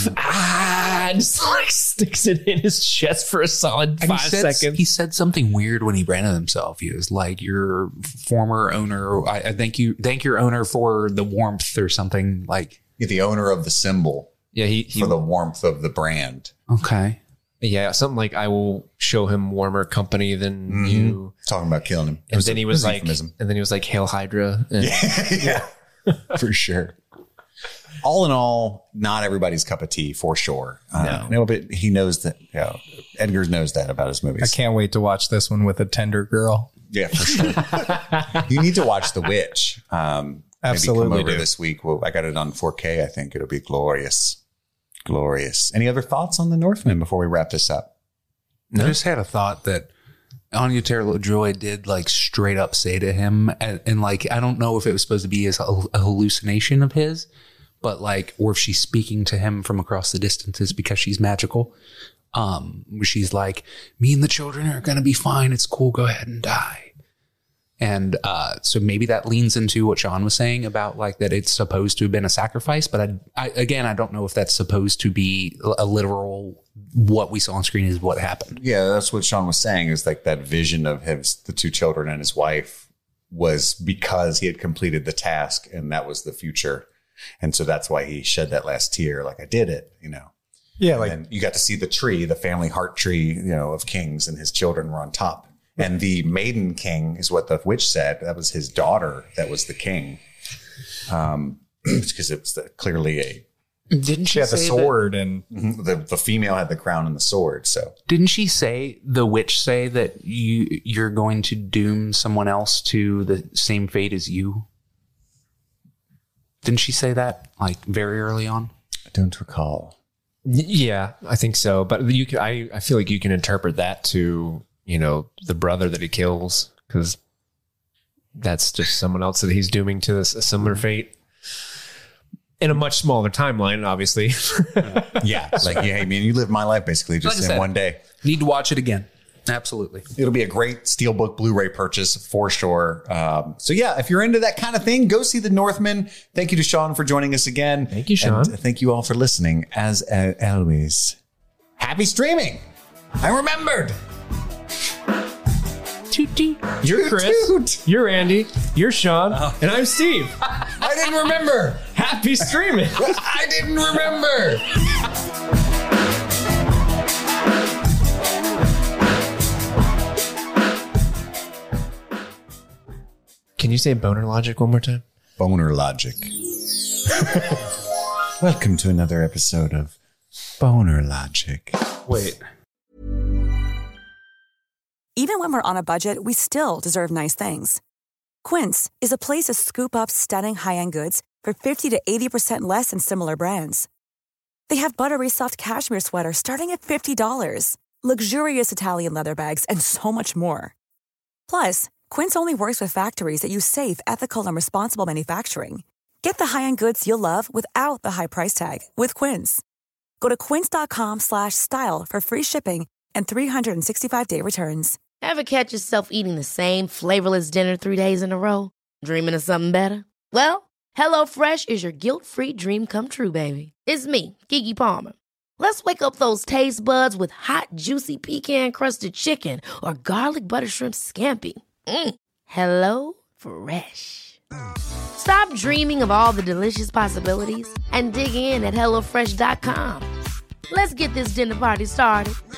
And just like sticks it in his chest for a solid 5 seconds. He said something weird when he branded himself. He was like, your former owner, I thank your owner for the warmth or something like. The owner of the symbol. Yeah, he for the warmth of the brand. Okay. Yeah, something like, I will show him warmer company than you. Talking about killing him. And then he was like, Hail Hydra. And yeah, for sure. All in all, not everybody's cup of tea for sure. No, but he knows that. Edgar knows that about his movies. I can't wait to watch this one with a tender girl. Yeah, for sure. You need to watch The Witch. Absolutely. Maybe come over this week. Well, I got it on 4K. I think it'll be glorious. Glorious. Any other thoughts on the Northman before we wrap this up? No? I just had a thought that Anya Taylor-Joy did like straight up say to him, and like, I don't know if it was supposed to be a hallucination of his, but like, or if she's speaking to him from across the distances because she's magical. She's like, me and the children are going to be fine. It's cool. Go ahead and die. And so maybe that leans into what Sean was saying about like that it's supposed to have been a sacrifice. But I don't know if that's supposed to be a literal, what we saw on screen is what happened. Yeah, that's what Sean was saying, is like that vision of the 2 children and his wife was because he had completed the task and that was the future. And so that's why he shed that last tear. Like, I did it, Yeah. And then you got to see the tree, the family heart tree, of kings, and his children were on top. And the maiden king is what the witch said. That was his daughter that was the king. Because it was clearly a... Didn't she had the sword and... The female had the crown and the sword, so... Didn't she say, the witch say, that you're going to doom someone else to the same fate as you? Didn't she say that, like, very early on? I don't recall. Yeah, I think so. But I feel like you can interpret that to... the brother that he kills, because that's just someone else that he's dooming to a similar fate. In a much smaller timeline, obviously. Yeah. Like, yeah, I mean, you live my life basically just Like I in said, one day. Need to watch it again. Absolutely. It'll be a great Steelbook Blu-ray purchase for sure. So yeah, if you're into that kind of thing, go see The Northman. Thank you to Sean for joining us again. Thank you, Sean. And thank you all for listening. As always, happy streaming. I remembered. You're Chris. You're Andy. You're Sean. And I'm Steve. I didn't remember. Happy streaming. I didn't remember. Can you say boner logic one more time? Boner Logic. Welcome to another episode of Boner Logic. Wait. Even when we're on a budget, we still deserve nice things. Quince is a place to scoop up stunning high-end goods for 50 to 80% less than similar brands. They have buttery soft cashmere sweaters starting at $50, luxurious Italian leather bags, and so much more. Plus, Quince only works with factories that use safe, ethical, and responsible manufacturing. Get the high-end goods you'll love without the high price tag with Quince. Go to quince.com/style for free shipping and 365-day returns. Ever catch yourself eating the same flavorless dinner 3 days in a row? Dreaming of something better? Well, HelloFresh is your guilt-free dream come true, baby. It's me, Keke Palmer. Let's wake up those taste buds with hot, juicy pecan-crusted chicken or garlic butter shrimp scampi. Hello Fresh. Stop dreaming of all the delicious possibilities and dig in at HelloFresh.com. Let's get this dinner party started.